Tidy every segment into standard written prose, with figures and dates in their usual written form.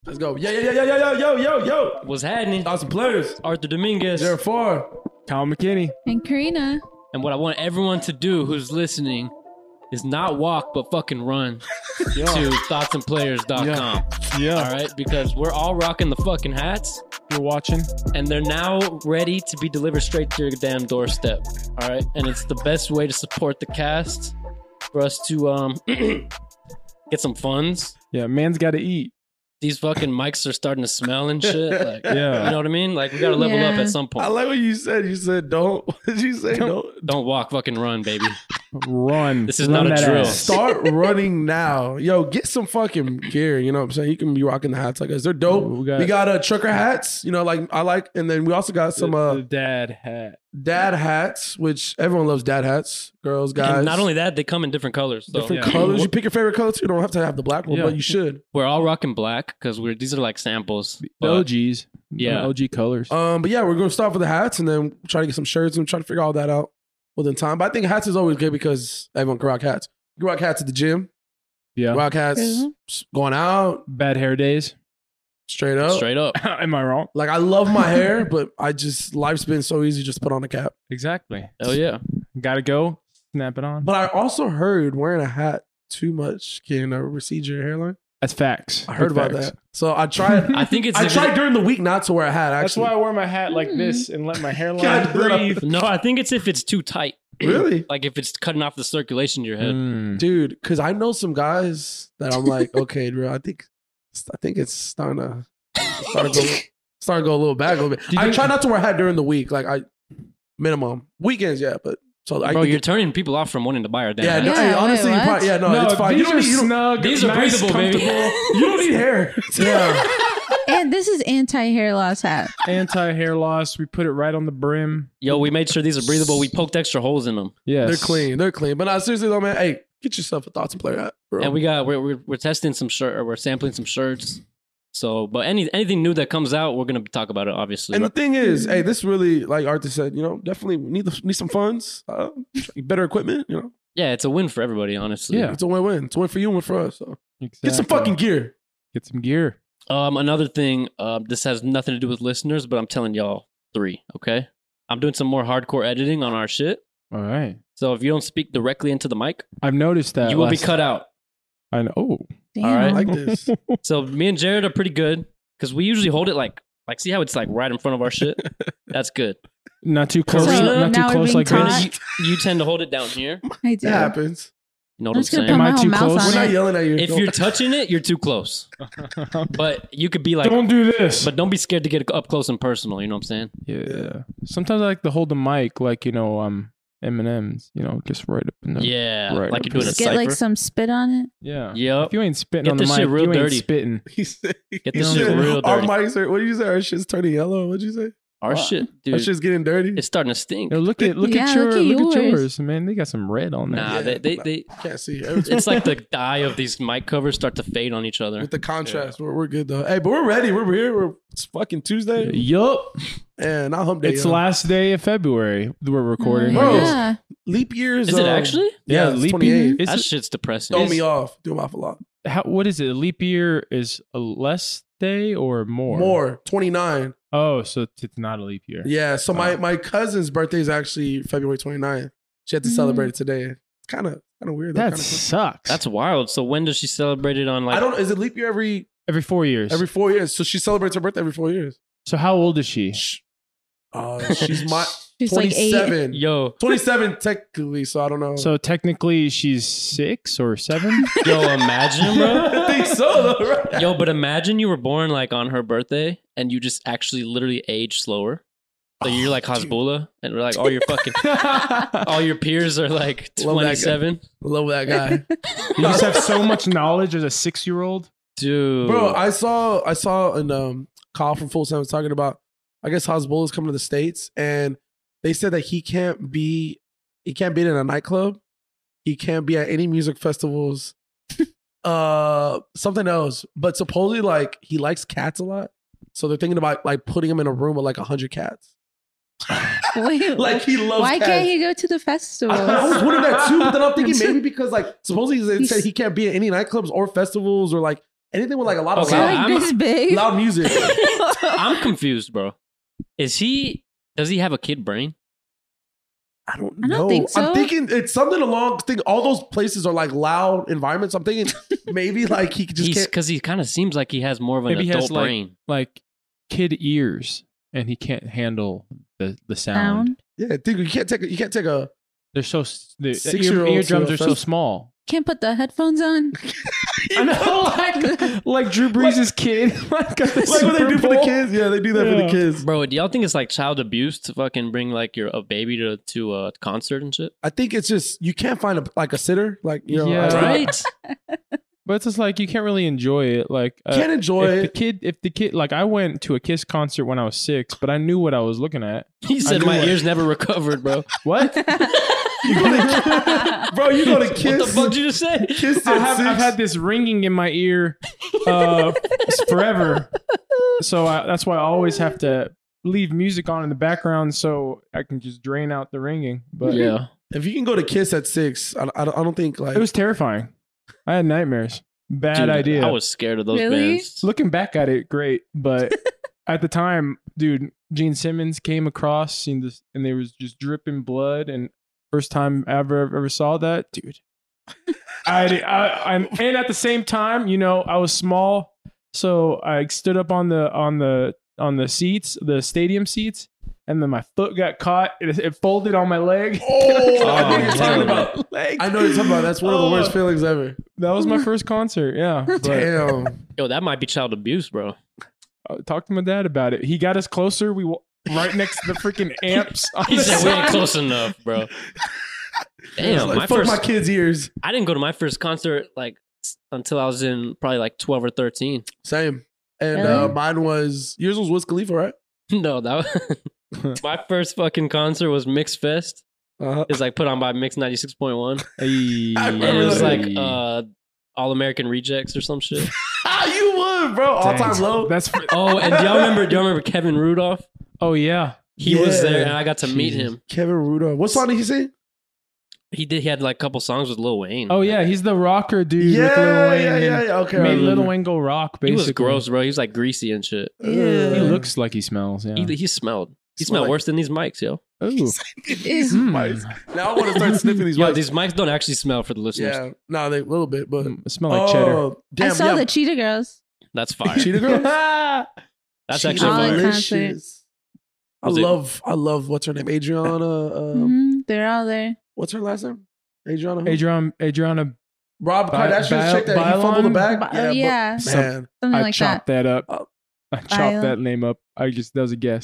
Let's go. Yo. What's happening? Awesome players. Arthur Dominguez. 04. Kyle McKinney. And Karina. And what I want everyone to do who's listening is not walk, but fucking run to thoughtsandplayers.com. Yeah. All right? Because we're all rocking the fucking hats, You're watching. and they're now ready to be delivered straight to your damn doorstep. All right? And it's the best way to support the cast for us to get some funds. Yeah, man's got to eat. These fucking mics are starting to smell and shit. Like, Yeah. You know what I mean? Like, we got to level up Yeah. at some I point. like what you said. You said don't. What did you say? Don't. Don't walk, fucking run, baby. Run. This is Run not a that drill. ass. Start running now. Yo, get some fucking gear. You know what I'm saying? You can be rocking the hats like us. They're dope. We We got- got trucker hats. You know, like I like. And then we also got some the dad hat. dad hats, which everyone loves dad hats. Girls, guys. And not only that, they come in different colors. So different Yeah. colors. You pick your favorite color too. You don't have to have the black one, Yeah. but you should. we're all rocking black because these are like samples. The But OGs. Yeah. OG colors. But yeah, we're gonna start with the hats and then try to get some shirts and try to figure all that out within time. But I think hats is always good because everyone can rock hats. You can rock hats at the gym. Yeah. Rock hats Mhm. going out Bad hair days. straight up. straight up. Am I wrong? Like I love my hair, but life's been so easy just to put on a cap. Exactly. Hell yeah. Gotta go. Snap it on. But I also heard wearing a hat too much can recede your hairline. That's facts. I heard Big about facts. that. So I tried. I think it's I if tried during the week not to wear a hat. That's Actually, why I wear my hat like this and let my hairline God, breathe. no, I think it's if it's too tight. really, Like if it's cutting off the circulation to your head. Mm. dude. Because I know some guys that I'm like, okay, bro. I think it's starting to go a little back a little bit. Do you I think- try not to wear a hat during the week, like minimum weekends, yeah. But so I Bro, think you're turning people off from wanting to buy our damn yeah, hats. no, Yeah, hey, wait, honestly, you what? probably, yeah, no, No, it's fine. these are you don't, snug. these are nice, breathable, baby. comfortable. you don't need hair. Yeah. And this is anti-hair loss hat. Anti-hair loss. We put it right on the brim. Yo, we made sure these are breathable. We poked extra holes in them. Yes. They're clean. But seriously though, man, hey, get yourself a Thoughts and Player hat, bro. And we're testing some we're sampling some shirts. So, but anything new that comes out, we're gonna talk about it, obviously. And the thing is, hey, this really, like Arthur said, definitely need some funds, better equipment. Yeah, it's a win for everybody, honestly. Yeah. It's a win-win. It's a win for you, and win for us. So get some Exactly. fucking gear. Get some gear. Another thing, this has nothing to do with listeners, but I'm telling y'all 3, okay? I'm doing some more hardcore editing on our shit. All right. So if you don't speak directly into the mic, I've noticed that. you will be last- cut out. I know. Oh. Damn. All I right. like this. So me and Jared are pretty good because we usually hold it like see how it's like right in front of our shit? That's good. Not too close. So not now too we're close being like taught. this. You tend to hold it down here. I do. It happens. You know I'm what I'm just gonna saying? put my Am I whole too mouth close? on We're not it. yelling at you. If you're touching it, you're too close. But you could be like, Don't do this. but don't be scared to get up close and personal. You know what I'm saying? Yeah. Sometimes I like to hold the mic like, M&M's, just right up in the... Yeah, Right. like you're doing a Just get like cipher. some spit on it. Yeah. Yep. If you ain't spitting Get on the this mic, shit real you ain't dirty. spitting. He said, Get this he shit said, real our dirty. mics are, what did you say? Our shit's turning yellow. What'd you say? Our shit, Our dude. shit's getting dirty. It's starting to stink. Yo, look at Yeah, yours, man. They got some red on there. Nah, Yeah. they Can't see. it's like the dye of these mic covers start to fade on each other. With the contrast, we're good though. Hey, but we're ready. We're here. It's fucking Tuesday. Yup. And not hump day. It's yo. last day of February. We're recording. Bro. Yeah. Leap years. Is it actually? Yeah, it's leap 28. year. That Is shit's depressing. Throw me off. Do them off a lot. what is it? A leap year is a less day or more? More. 29. Oh, so it's not a leap year. Yeah. So my cousin's birthday is actually February 29th. She had to celebrate it today. It's kind of weird. That Kinda cool. sucks. That's wild. So when does she celebrate it on like? I don't. Is it leap year every every 4 years. 4 years? So she celebrates her birthday every 4 years. So how old is she? She's my She's like 27. Yo, 27 technically. So I don't know. So technically she's 6 or 7? yo, imagine, bro. I think so though, right? Yo, but imagine you were born like on her birthday and you just actually literally age slower. So you're like Hasbullah and we're like all your fucking all your peers are like Love that guy. 27. Love that guy. You just have so much knowledge as a 6-year-old. Dude. Bro, I saw an Kyle from Full Time was talking about, I guess Hasbullah's coming to the States and they said that he can't be in a nightclub. He can't be at any music festivals. Something else. But supposedly like he likes cats a lot. So they're thinking about like putting him in a room with like 100 cats. Wait, Like he loves why cats. can't he go to the festival? I was wondering that too, but then I'm thinking maybe because like supposedly they said he can't be at any nightclubs or festivals or like anything with like a lot of Okay, Like I'm- this big. loud music. I'm confused, bro. Does he have a kid brain? I don't I know. don't think so. I'm thinking it's something along. All those places are like loud environments. I'm thinking maybe like he just can't. Because he kind of seems like he has more of an Maybe he has, adult brain. like kid ears, and he can't handle the sound. Sound. Yeah, think you can't take a. They're so the 6-year-old eardrums to a are so fest- small. Can't put the headphones on. I know, like Drew Brees' kid, like Like what they do for the kids. Yeah, they do that for the Yeah. kids. Bro, do y'all think it's like child abuse to fucking bring like a baby to a concert and shit? I think it's just you can't find a sitter. Like you know, Yeah. Right? But it's just like you can't really enjoy it. Like Can't enjoy if it. if the kid, like I went to a Kiss concert when I was 6, but I knew what I was looking at. He said knew my it. ears never recovered, bro. What? Bro, you go to Kiss. What the fuck did you just say? Kiss at I've 6. had this ringing in my ear forever. So that's why I always have to leave music on in the background so I can just drain out the ringing. But Yeah. If you can go to Kiss at 6, I don't think like it was terrifying. I had nightmares. Bad Dude, idea. I was scared of those Really? bands. Looking back at it, great. But at the time, dude, Gene Simmons came across, seen this, and there was just dripping blood. And first time I ever saw that, dude. And at the same time, you know, I was small, so I stood up on the seats, the stadium seats, and then my foot got caught. It folded on my leg. Oh, I know what you're Oh, talking man. about. Leg. I know what you're talking about. That's one of the worst feelings ever. That was my first concert. Yeah. But, Damn. Yo, that might be child abuse, bro. talk to my dad about it. He got us closer. We right next to the freaking amps. On He the said we ain't side. close enough, bro. Damn, Like, my fuck first. my kids' ears. I didn't go to my first concert like until I was in probably like 12 or 13. Same. And Really? mine was yours was Wiz Khalifa, right? No, that was my first fucking concert was Mix Fest. Uh-huh. It's like put on by Mix 96.1. Hey. I And remember it was that. like All American Rejects or some shit. Ah, you would, bro. All time Dang. low. That's Oh, and do y'all remember Kevin Rudolph? oh yeah. He was Yeah. there and I got to meet Jesus. him. Kevin Rudolph. What song did he sing? He had like a couple songs with Lil Wayne. Oh yeah, he's the rocker dude with Lil Yeah, Wayne. yeah, and yeah. Okay. I Made Lil remember. Wayne go rock. He Basically, was gross, bro. He was like greasy and shit. He Yeah. looks like he smells. Yeah. He smelled. He Smell smelled like- worse than these mics, yo. Ooh. These Mm. mics. Now I want to start sniffing these Yo, mics. these mics don't actually smell for the listeners. Yeah, no, they a little bit, but It smell like cheddar. oh, damn, I saw yeah. the Cheetah Girls. That's fire. Cheetah Girls. That's Cheetah actually All in fire. concert. Delicious. Was it- I love what's her name, Adriana. Mhm, they're all there. What's her last name? Adriana. who? Adriana, Rob Bi- Kardashian's Bi- chick that he fumbled the Bylon? bag. Bi- yeah. but, man. Something I like chopped that. that up. Oh. I chopped Bylon. that name up. That was a guess.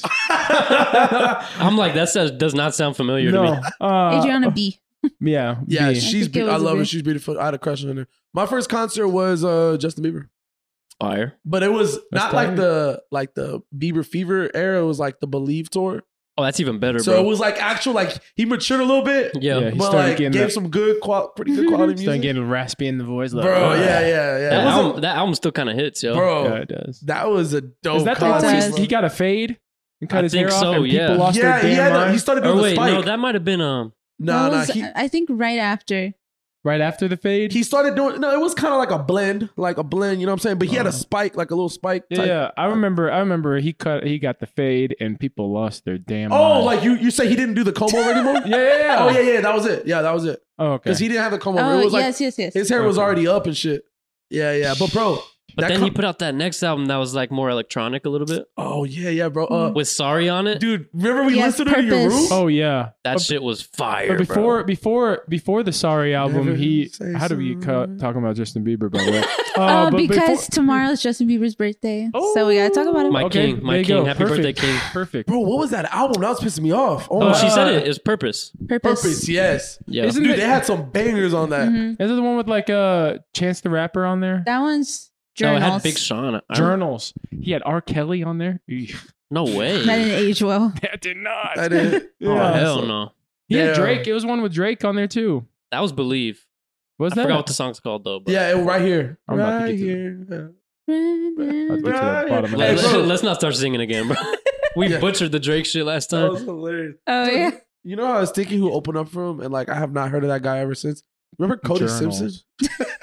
I'm like, does not sound familiar to me. Adriana B. Yeah. Yeah, B. she's. think it I was a love her. bit- She's beautiful. I had a crush on her. My first concert was Justin Bieber, Fire. but it was not like tight. the Bieber Fever era. It was like the Believe tour. Oh, that's even better, So bro. it was like actual, like he matured a little bit, yeah. Yeah, he but started like getting gave that- some good, pretty good quality Started music. getting raspy in the voice. Like, Bro, "Ugh." yeah. That, was album, that album still kind of hits, yo. bro, Yeah, it does. that was a dope. Is that the concert. one concert, where he got a fade and cut I his think hair off so, and yeah. people lost yeah, their damn mind? he started Or doing the wait, spike. no, that might have been no, That was, he I think right after. right after the fade? he started doing. No, it was kind of like a blend. You know what I'm saying? But he had a spike, like a little spike. Yeah, type. yeah. I remember he got the fade and people lost their damn Oh, mind. like you say he didn't do the comb over anymore? yeah. Oh yeah, that was it. Yeah, that was it. Oh, okay. Because he didn't have the comb over. Oh, It was like yes. his hair was Okay. already up and shit. Yeah. But bro, But that then com- he put out that next album that was like more electronic a little bit oh yeah, bro. with Sorry on it. Dude, remember we Yes, listened to it in your room? Purpose. Oh yeah. That shit was fire, But bro. before the Sorry album, Never he say how do we sorry. talking about Justin Bieber by the way? Oh, but because before- tomorrow's Justin Bieber's birthday. So we gotta talk about it. My Okay, king, my there you king. go. Happy birthday, Perfect. king. Perfect. Bro, what was that album? That was pissing me off. Oh, Oh, my she God. said it. It's Purpose. Purpose, yes. Yeah. Isn't Dude, it- they had some bangers on that. Mhm. Is it the one with like Chance the Rapper on there? That one's No, it journals. had Big Sean. Journals. He had R. Kelly on there. Eesh. No way. That didn't age well. That did not. I did. Oh, Yeah. hell no. He had Damn. Drake. It was one with Drake on there too. That was Believe. Was I that? forgot what the song's called though. But Yeah, right here. I'm about to right get to here. I'll get to the Right. bottom of Hey, that. bro. let's not start singing again, bro. We Yeah. butchered the Drake shit last That time. was hilarious. Oh yeah. You know how I was thinking who opened up for him, and like I have not heard of that guy ever since. Remember Cody Journals. Simpson?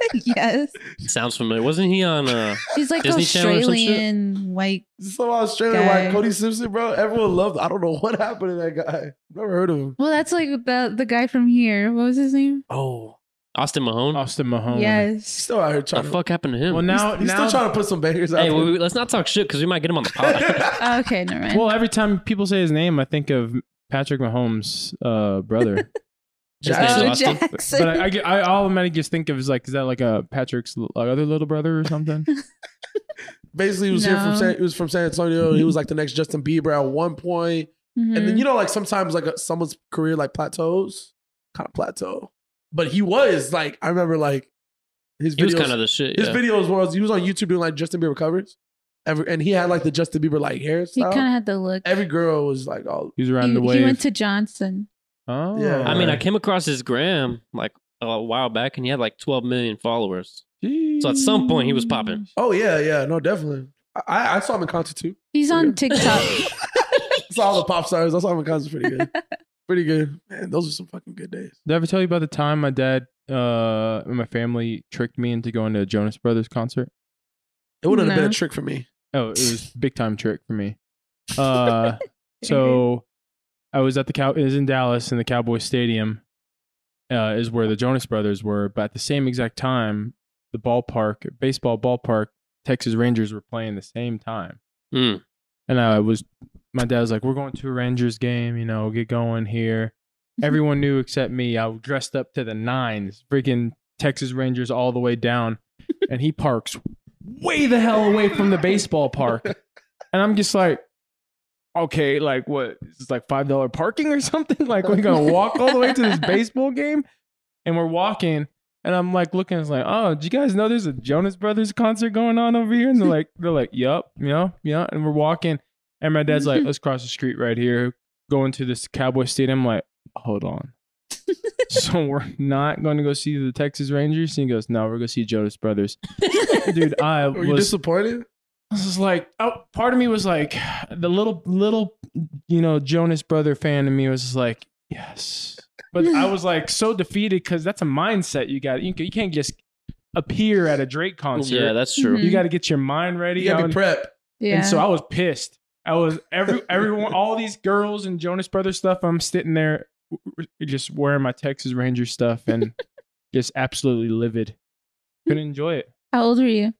Yes. Sounds familiar. Wasn't he on? He's like Disney Channel or some shit? Australian white. Some Australian Guy. white Cody Simpson, bro. Everyone loved. I don't know what happened to that guy. Never heard of him. Well, that's like the guy from here. What was his name? Oh, Austin Mahone. Austin Mahone. He's Yes. still out here What trying. the fuck happened to him? Well, now He's still trying to put some bangers out hey, there. let's not talk shit because we might get him on the pod. Oh, okay, never mind. Well, every time people say his name, I think of Patrick Mahomes' brother. His name's Oh, Austin. Jackson. But I automatically just think of is that like a Patrick's other little brother or something? Basically, he was here from No. he was from San Antonio. He was like the next Justin Bieber at one point. Mhm. And then you know, like sometimes like someone's career like plateaus, kind of plateau. But he was like, I remember like his He was videos. kind of the shit. His Yeah. videos was he was on YouTube doing like Justin Bieber covers. And he had like the Justin Bieber like he hairstyle. kind of had the look. Every girl was like, oh, He's around the He wave. went to Johnson. Oh, Yeah. I mean, I came across his gram like a while back, and he had like 12 million followers. So at some point, he was popping. oh yeah, no, definitely. I saw him in concert too. He's on TikTok. I saw all the pop stars. I saw him in concert. Pretty good. Pretty good. Man, those are some fucking good days. Did I ever tell you about the time my dad and my family tricked me into going to a Jonas Brothers concert? It wouldn't have been No. a trick for me. Oh, it was big time trick for me. So I was at it was in Dallas in the Cowboys Stadium, is where the Jonas Brothers were. But at the same exact time, the baseball ballpark, Texas Rangers were playing the same time. Mm. And my dad was like, "We're going to a Rangers game, get going here." Everyone knew except me. I was dressed up to the nines, freaking Texas Rangers all the way down. And he parks way the hell away from the baseball park. And I'm just like, okay, like what? Is this like $5 parking or something? Like we're going to walk all the way to this baseball game? And we're walking. And I'm like looking, it's like, oh, do you guys know there's a Jonas Brothers concert going on over here? And they're like, yup, yeah. And we're walking. And my dad's like, let's cross the street right here, going to this Cowboy Stadium. I'm like, hold on. So we're not going to go see the Texas Rangers? And he goes, no, we're going to see Jonas Brothers. Dude, I Were you was disappointed? like, oh, part of me was like, the little, Jonas Brother fan in me was just like, yes. But I was like so defeated because that's a mindset you got. You can't just appear at a Drake concert. Yeah, that's true. Mhm. You got to get your mind ready. You gotta be prep. Yeah. And so I was pissed. I was everyone, all these girls and Jonas Brothers stuff. I'm sitting there just wearing my Texas Ranger stuff and just absolutely livid. Couldn't enjoy it. How old were you?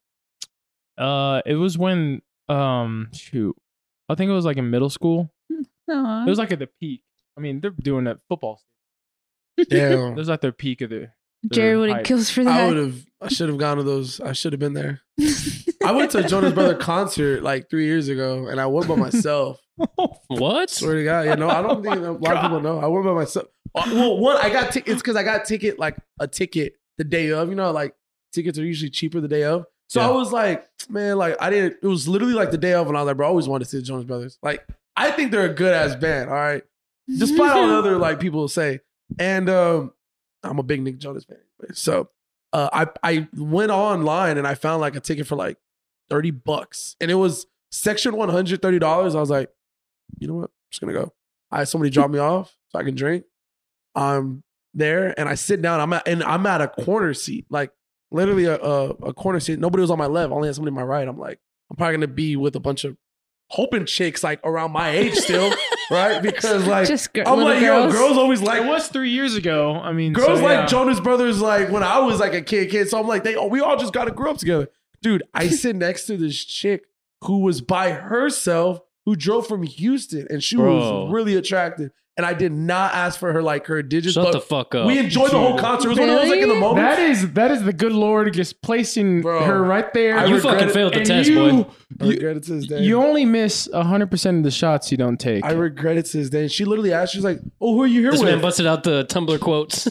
It was when shoot, I think it was like in middle school. Aw. It was like at the peak. I mean, they're doing that football. Damn. It was at their peak of the. Jared would hype. have kills for I that. should have gone to those. I should have been there. I went to a Jonas Brother concert like 3 years ago, and I went by myself. What? Swear to God, I don't think a lot of people know. I went by myself. Well, one, I got tickets because I got a ticket the day of. Like tickets are usually cheaper the day of. So Yeah. I was like, man, like I didn't. It was literally like the day of, and I was like, bro, I always wanted to see the Jonas Brothers. Like I think they're a good ass band. All right, despite all the other like people say. And I'm a big Nick Jonas fan. Anyway. So I went online and I found like a ticket for like $30, and it was section $130. I was like, you know what? I'm just gonna go. I had somebody drop me off so I can drink. I'm there and I sit down. I'm at a corner seat, like literally a corner seat. Nobody was on my left. I only had somebody on my right. I'm like, I'm probably gonna be with a bunch of hoping chicks like around my age still, right? Because like Just I'm little like, girls. yo, girls always like It was 3 years ago. I mean, girls so, like yeah. Jonas Brothers like when I was like a kid. So I'm like, we all just gotta grow up together. Dude, I sit next to this chick who was by herself, who drove from Houston, and she Bro. was really attractive. And I did not ask for her digits. Shut but the fuck up. we enjoyed the whole concert. It was one of those like in the Really? moment. That is the good Lord just placing Bro, her right there. I you regret fucking it. failed the And test, you, boy. I regret it to this day. You only miss 100% of the shots you don't take. I regret it to this day. She literally asked, she's like, oh, who are you here This man with? busted out the Tumblr quotes.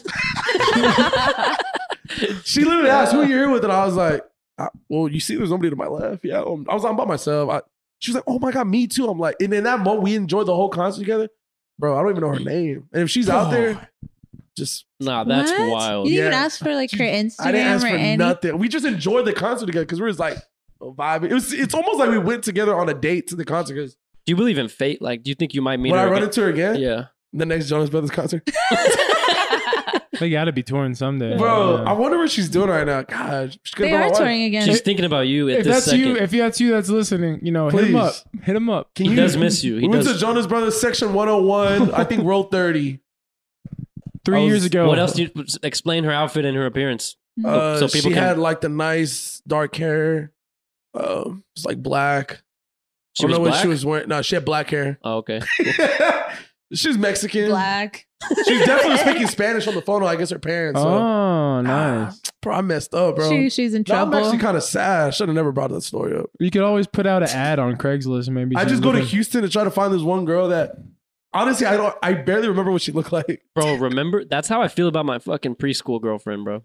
She literally asked, who are you here with? And I was like, well, you see there's nobody to my left. Yeah, I'm by myself. She was like, oh my God, me too. I'm like, and in that moment, we enjoyed the whole concert together. Bro, I don't even know her name. And if she's out there, just, Nah, that's What? wild. You didn't Yeah. ask for like her Instagram I didn't ask or for anything. nothing. We just enjoyed the concert together because we were just like vibing. It's almost like we went together on a date to the concert. Because Do you believe in fate? Like, do you think you might meet when her I run again? into her again, Yeah. the next Jonas Brothers concert, They got to be touring someday. Bro, Yeah. I wonder what she's doing right now. God, she's gonna They go are on. touring again. She's thinking about you at If this that's second. you, if that's you that's listening, hit him up. Please. Hit him up. Can He does miss you. We He went to does. Jonas Brothers section 101. I think row 30. 3 years ago. What else do you explain her outfit and her appearance? So people she can- had like the nice dark hair. It's like black. She I don't was know what black. she was wearing. No, she had black hair. Oh, okay. She's Mexican. Black. She's definitely speaking Spanish on the phone. I guess her parents. So. Oh, nice. Bro, I messed up, bro. She's in Now I'm trouble. actually kind of sad. I should have never brought that story up. You could always put out an ad on Craigslist and maybe I she's just go to looking- Houston to try to find this one girl that honestly I barely remember what she looked like. Bro, remember? That's how I feel about my fucking preschool girlfriend, bro.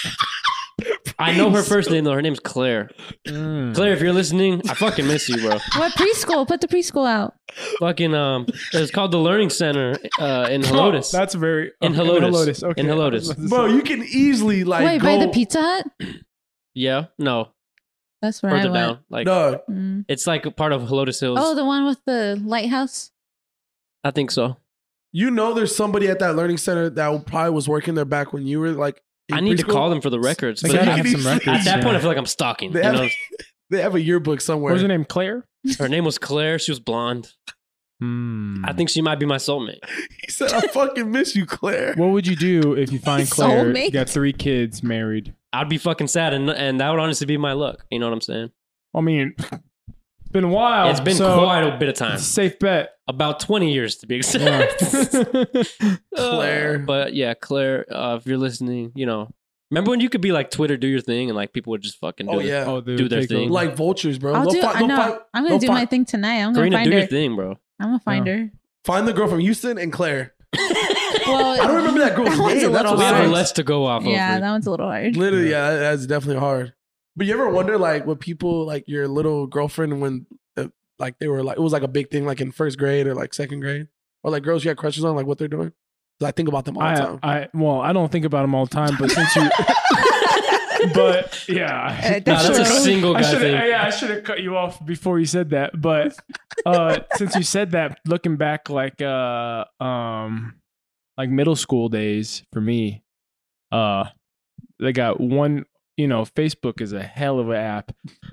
I know her first name, though. Her name's Claire. Mm. Claire, if you're listening, I fucking miss you, bro. What preschool? Put the preschool out. Fucking, it's called the Learning Center in Helotes. That's very In okay, Helotes. Okay. In Helotes. I was about to Bro, say- you can easily like Wait, go by the Pizza Hut? Yeah? No. That's where Further I down. went. Like, Dog, Mm. it's like a part of Helotes Hills. Oh, the one with the lighthouse? I think so. you know there's somebody at that learning center that probably was working there back when you were like in I need to preschool. call them for the records. They But gotta you have can some easily- records. at that point, yeah. I feel like I'm stalking. They You have, know? they have a yearbook somewhere. What was her name? Claire? Her name was Claire. She was blonde. Hmm. I think she might be my soulmate. He said, I fucking miss you, Claire. What would you do if you find Claire, Soulmate? got 3 kids, married? I'd be fucking sad, and that would honestly be my luck. You know what I'm saying? I mean, it's been a while. It's been so quite a bit of time. it's a safe bet. About 20 years to be Yeah. exact. Claire. But yeah, Claire, if you're listening, remember when you could be like Twitter, do your thing, and like people would just fucking do Oh it? yeah. Oh, they Do would their take thing. over. Like vultures, bro. I'll They'll do. fi- I they'll know. fi- I'm gonna they'll do fi- my thing tonight. I'm gonna Karina, find do her. your thing, bro. I'm gonna find her. Find the girl from Houston and Claire. Well, I don't remember that girl's That one's name. a That's little what We have hard. less to go off of. Yeah, Reed. that one's a little hard. Literally, yeah, that's definitely hard. But you ever wonder, like, what people like your little girlfriend when, like, they were like, it was like a big thing, like in first grade or like second grade, or like girls you had crushes on, like what they're doing. 'Cause I think about them all the time. I don't think about them all the time, but since you, but yeah, Nah, that's a single I guy should thing. I should have cut you off before you said that. But since you said that, looking back, like middle school days for me, they got one. Facebook is a hell of an app.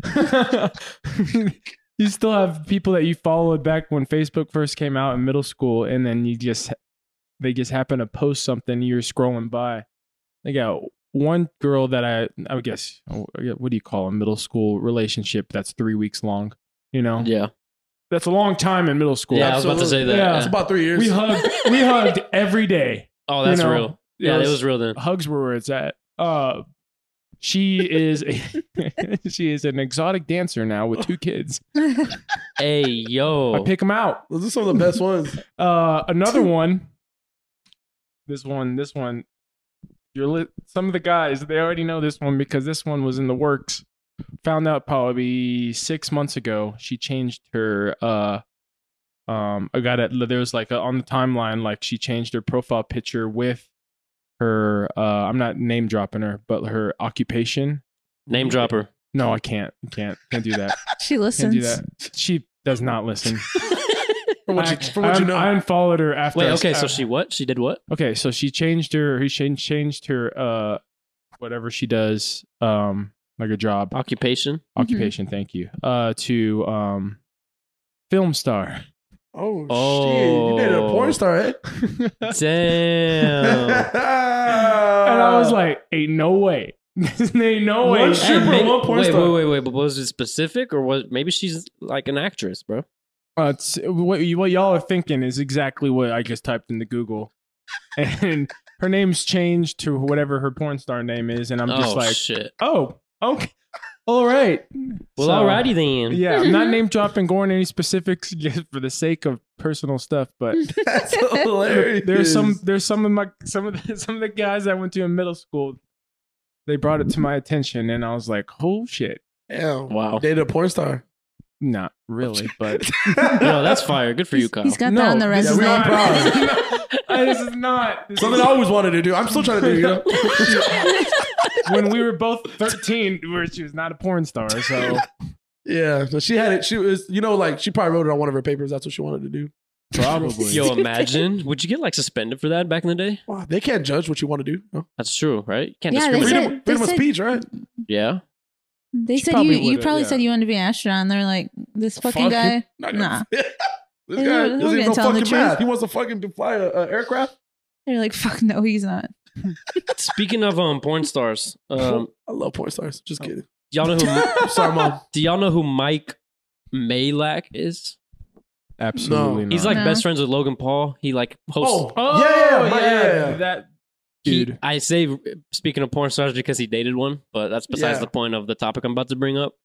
You still have people that you followed back when Facebook first came out in middle school, and then they just happen to post something, you're scrolling by. They got one girl that I guess, what do you call a middle school relationship that's 3 weeks long? Yeah. That's a long time in middle school. Yeah, I was about to say that. Yeah. Yeah. It's about 3 years. We hugged every day. Oh, that's You know, real. Yeah, it was real then. Hugs were where it's at. She is she is an exotic dancer now with 2 kids. Hey, yo. I pick them out. Those are some of the best ones. Another one. This one. Some of the guys, they already know this one because this one was in the works. Found out probably 6 months ago. She changed her. There was like on the timeline, like she changed her profile picture with her. I'm not name dropping her, but her occupation. Name dropper. No, I can't do that. She Can't listens. do that. She does not listen. From what you know. I unfollowed her after. Wait, okay, so she what? She did what? Okay, so she changed her. She changed her. Whatever she does. Like a job Occupation. occupation. Thank you. To film star. Oh, Oh. shit. You dated a porn star, eh? Damn. And I was like, "Ain't no way. Ain't no way." One stripper, maybe- one porn wait, star. wait. But was it specific or was maybe she's like an actress, bro? What y'all are thinking is exactly what I just typed into Google, and her name's changed to whatever her porn star name is, and I'm just like, shit. "Oh, okay, all right." Well, So, alrighty then. Yeah, I'm not name dropping, going any specifics just for the sake of personal stuff, but That's hilarious. there's some of the guys I went to in middle school. They brought it to my attention, and I was like, "Oh shit!" Damn. Wow. Dated a porn star. Not really, but No, that's fire. Good for you, Kyle. He's got that on the this is resume. not proud. This is not. This Something I always wanted to do. I'm still trying to do, you know? when we were both 13, she was not a porn star. So Yeah. So she had it. She was, like, she probably wrote it on one of her papers. That's what she wanted to do. Probably. Yo, imagine. Would you get like suspended for that back in the day? Wow, they can't judge what you want to do. No. That's true, right? You can't Yeah, they discriminate. said- Freedom of said- speech, right? Yeah. They She said probably you would've, probably yeah. said you wanted to be an astronaut. And they're like, this fucking Fuck guy. him. Not gonna- Nah. This We're guy gonna doesn't even know tell him the fucking math. truth. He wants to fucking fly a aircraft. They're like, fuck no, he's not. Speaking of porn stars, I love porn stars. Just kidding. y'all know who? Sorry, mom. Do y'all know who Mike Malak is? Absolutely No. not. He's like No. best friends with Logan Paul. He like hosts. Yeah. That He- dude. I say speaking of porn stars because he dated one, but that's besides Yeah. the point of the topic I'm about to bring up.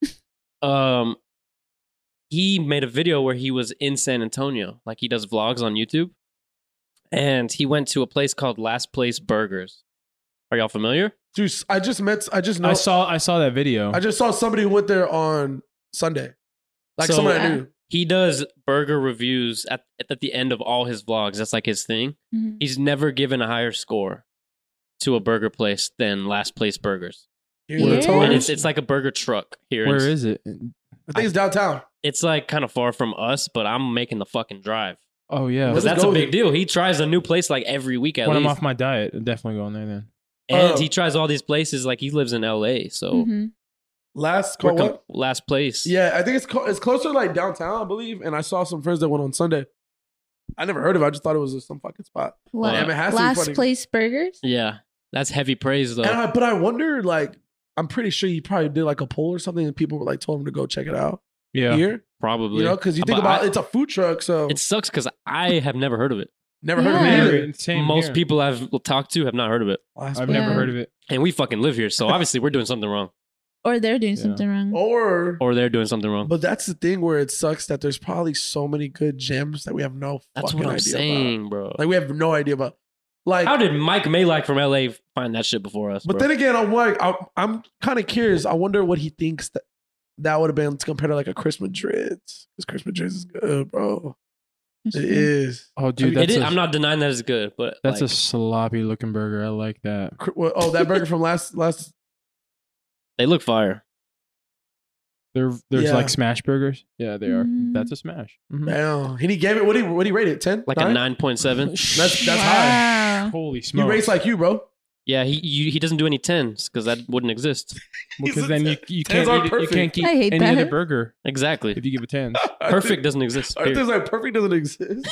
He made a video where he was in San Antonio, like he does vlogs on YouTube, and he went to a place called Last Place Burgers. Are y'all familiar? Dude, I just know. I saw that video. I just saw somebody who went there on Sunday. Like So- somebody I knew. He does burger reviews at the end of all his vlogs. That's like his thing. Mhm. He's never given a higher score to a burger place than Last Place Burgers. Here in the Yeah. Torrance. And it's like a burger truck here. Where in, is it? I think it's downtown. It's like kind of far from us, but I'm making the fucking drive. Oh yeah. Let's Because that's go a big there. deal. He tries a new place like every week at When I'm least. off my diet, I'm definitely going there then. And Oh. he tries all these places like he lives in LA. So Mhm. Last we're call what? last place. Yeah, I think it's closer to like downtown, I believe. And I saw some friends that went on Sunday. I never heard of it. I just thought it was some fucking spot. What? Damn, it has to be Last funny. place burgers? Yeah. That's heavy praise though. But I wonder, like, I'm pretty sure he probably did like a poll or something, and people were like told him to go check it out Yeah. here. Probably. You know, because you think But about I- it's a food truck, so It sucks because I have never heard of it. never heard of Yeah. it either. Never- Same Most here. people I've talked to have not heard of it. Last I've place. never Yeah. heard of it. And we fucking live here. So obviously we're doing something wrong. Or they're doing Yeah. something wrong. Or they're doing something wrong. But that's the thing where it sucks that there's probably so many good gems that we have no That's fucking what I'm idea saying, about. bro. Like we have no idea about. Like, How did Mike Malak from LA find that shit before us? but bro? then again, I'm kind of curious. I wonder what he thinks that would have been compared to like a Chris Madrid's. Because Chris Madrid's is good, bro. It is. Oh, dude, It that's is, a, I'm not denying that it's good, but that's a like, sloppy looking burger. I like that. Oh, that burger from last. they look fire. There's Yeah. like smash burgers. Yeah, they are. Mm. That's a smash. Mhm. Damn. And he gave it. What he rate it? 10? Like 9? a 9.7. That's high. Wow. Holy He smokes! rates like you, bro. Yeah, he doesn't do any 10s because that wouldn't exist. because then you Tens can't are eat it, you perfect. can't keep I hate any other that. burger Exactly. if you give it 10. Perfect doesn't exist. Are period. things like perfect doesn't exist?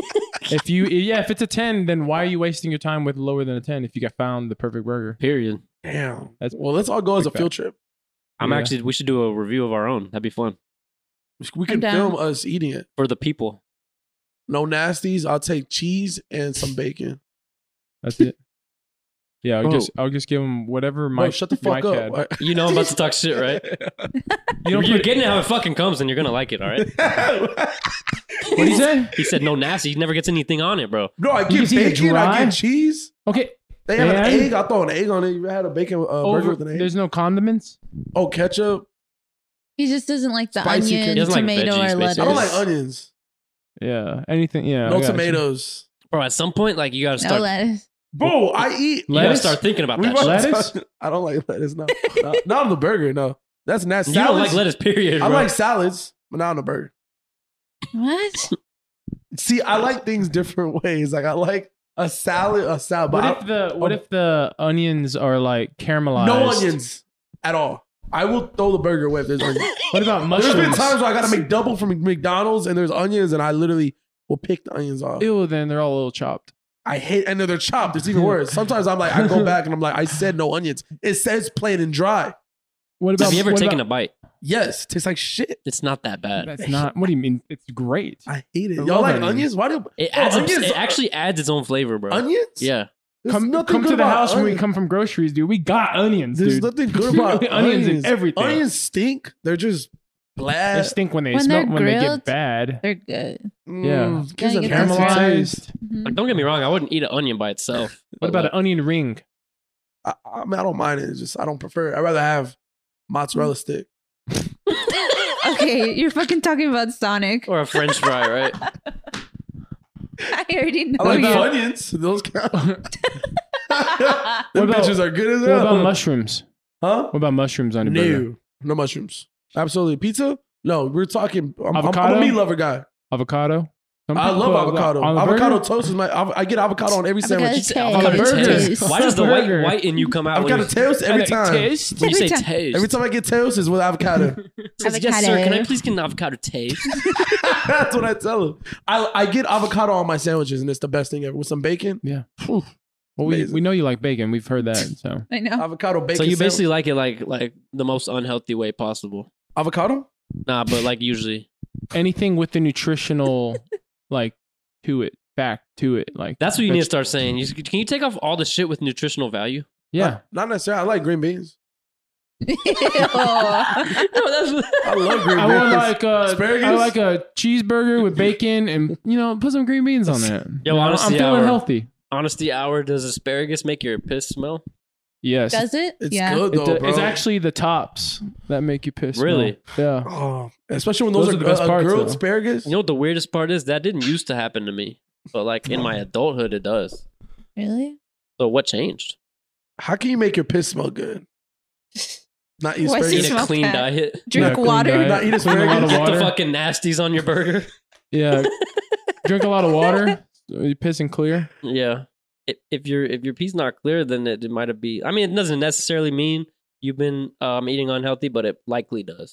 If it's a 10, then why are you wasting your time with lower than a 10 if you got found the perfect burger? Period. Damn. That's Well, let's all go as a big field trip. Yeah. We should do a review of our own. That'd be fun We I'm can down. film us eating it. for the people. No nasties. I'll take cheese and some bacon. That's it. Yeah, Bro. I'll just give him whatever Bro, Mike. shut the fuck Mike up. had. You know I'm about to talk shit, right? You don't You're put- getting it how it fucking comes, and you're gonna like it. All right. What do you say? He said no nasty. He never gets anything on it, bro. No, I You get just eat it bacon. I dry? get cheese. Okay. They have an And- egg. I throw an egg on it. You ever had a bacon burger Over, with an egg? there's no condiments. Oh, ketchup. He just doesn't like the Spicy onion, He doesn't like tomato, veggies, or lettuce. basically. I don't like onions. Yeah. Anything. Yeah. I No got you. tomatoes. Bro, at some point, like you gotta No start. lettuce. Bro, I eat. You gotta Lettuce? start thinking about We that. must Shit. Lettuce? talk- I don't like lettuce. No, not on the burger. No, that's nasty. You don't Salads, like lettuce, period. I bro. like salads, but not on the burger. What? See, I like things different ways. Like I like a salad. But What if the onions are like caramelized? no onions at all. I will throw the burger away if there's onions. What about There's been mushrooms? times where I gotta make double from McDonald's and there's onions and I literally will pick the onions off. Ew, then they're all a little chopped. I hate, and they're chopped. It's even worse. Sometimes I'm like, I go back and I'm like, I said no onions. It says plain and dry. What about? Have you ever what taken about- a bite? Yes, tastes like shit. It's not that bad. That's not. What do you mean? It's great. I hate it. I Y'all love like onions. onions? Why do It adds. onions? It actually adds its own flavor, bro. onions? Yeah. There's Come nothing to good the about house when we onions. come from groceries, dude. We got onions, There's dude. nothing good about Onions onions. and everything. Onions stink. They're just They bland. stink when they When smell they're when they grilled, get bad. They're good. Yeah. Gives Gotta a get that nasty taste. Caramelized. Mhm. Like, don't get me wrong. I wouldn't eat an onion by itself. What about an onion ring? I mean, I don't mind it. It's just I don't prefer it. I'd rather have mozzarella stick. Okay, you're fucking talking about Sonic. or a French fry, right? I already know I like you. onions. Those count. Them What about- bitches are good as What about hell. mushrooms? Huh? What about mushrooms on your burger? No, no mushrooms. Absolutely. Pizza? No, we're talking. I'm a Avocado? meat lover guy. Avocado? Some I people love put avocado. on the Avocado burger. toast is my. I get avocado on every Avocado sandwich. toast. Avocado Burgers. toast. Why does the Burger. white in you come out? Avocado when toast every time. Taste. you say Every time. taste? Every time I get toast is with avocado. Says, yes, sir. Can I Avocado. please get an avocado taste? That's what I tell them. I get avocado on my sandwiches, and it's the best thing ever with some bacon. Yeah. Whew. Well, we Amazing. know you like bacon. We've heard that. So I know. Avocado bacon. So you basically sandwich. like it like the most unhealthy way possible. avocado? Nah, but like usually. anything with the nutritional, like, to it, back to it, like That's what you need to start saying. Can you take off all the shit with nutritional value? Yeah. Not necessarily. I like green beans. Ew. I love green I beans. want like Asparagus? I like a cheeseburger with bacon and put some green beans on it. Yo, You know, honestly, I'm feeling our- healthy. Honesty hour, does asparagus make your piss smell? Yes. Does it? It's Yeah. good though, bro. It's actually the tops that make you piss. Really? Yeah. Oh, especially when those, Those are are the best parts, grilled though. asparagus. You know what the weirdest part is? That didn't used to happen to me. But like in my adulthood, it does. Really? So what changed? How can you make your piss smell good? Not eat Why does Eat it asparagus. smell a clean bad? diet. Drink clean water. diet, Not eat clean a lot of asparagus. Get water. the fucking nasties on your burger. Yeah. Drink a lot of water. You pissing clear. Yeah. If your pee's not clear, then it might be. I mean, it doesn't necessarily mean you've been eating unhealthy, but it likely does.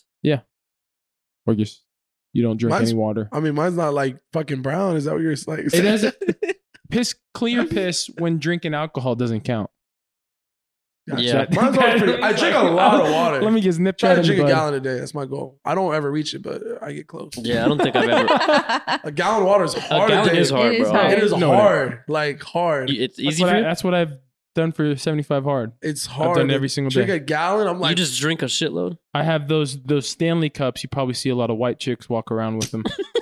Or just you don't drink Mine's- any water. I mean, mine's not like fucking brown. Is that what you're like? It doesn't clear piss when drinking alcohol doesn't count. Gotcha. Yeah. Mine's always pretty. I drink a lot of water. Let me just nip Try that to in drink the a bud. gallon a day. That's my goal. I don't ever reach it, but I get close. Yeah, I don't think I've ever. A gallon of water is hard. A gallon a day. is hard, It is bro. hard. It is No, it hard. Like hard. It's That's easy what, for you. that's what I've done for 75 hard. It's hard. done it every single Drink day. a gallon. I'm like, You just drink a shitload. I have those Stanley cups. You probably see a lot of white chicks walk around with them.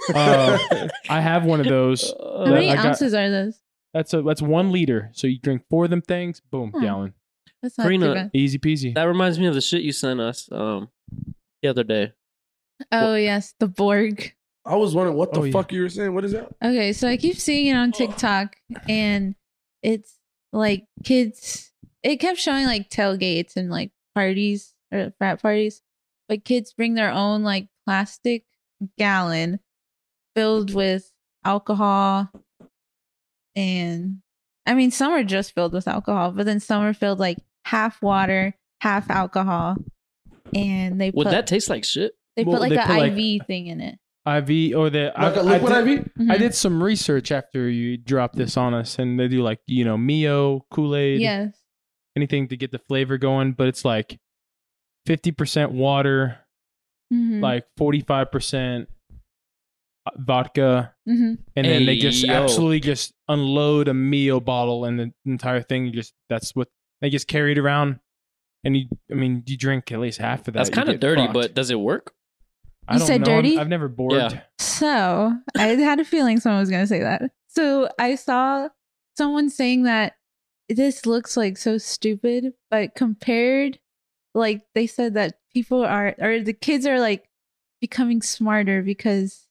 I have one of those. How many I got- ounces are those? That's 1 liter. So you drink 4 of them things. Boom, Hmm. gallon. That's not Karina, too bad. Easy peasy. That reminds me of the shit you sent us the other day. Oh yes, the Borg. I was wondering what the Oh, yeah. fuck you were saying. What is that? Okay, so I keep seeing it on TikTok, and it's like kids. It kept showing like tailgates and like parties or frat parties, but kids bring their own like plastic gallon filled with alcohol, and I mean some are just filled with alcohol, but then some are filled like half water, half alcohol, and they Would put that taste like shit? they Well, put like they an put, like- IV thing in it. IV or the Like a liquid I did, IV? I Mhm. did some research after you dropped this on us, and they do like Mio, Kool-Aid, Yes. anything to get the flavor going. But it's like 50% water, Mhm. like 45% vodka, Mhm. and then they Hey, just yo. absolutely just unload a Mio bottle, and the entire thing that's what they just carry it around. And you drink at least half of that. That's you kind of get dirty, fucked. but does it work? I You don't said know. dirty? I've never bored. Yeah. So I had a feeling someone was going to say that. So I saw someone saying that this looks like so stupid, but compared, like they said that people are, or the kids are like becoming smarter because,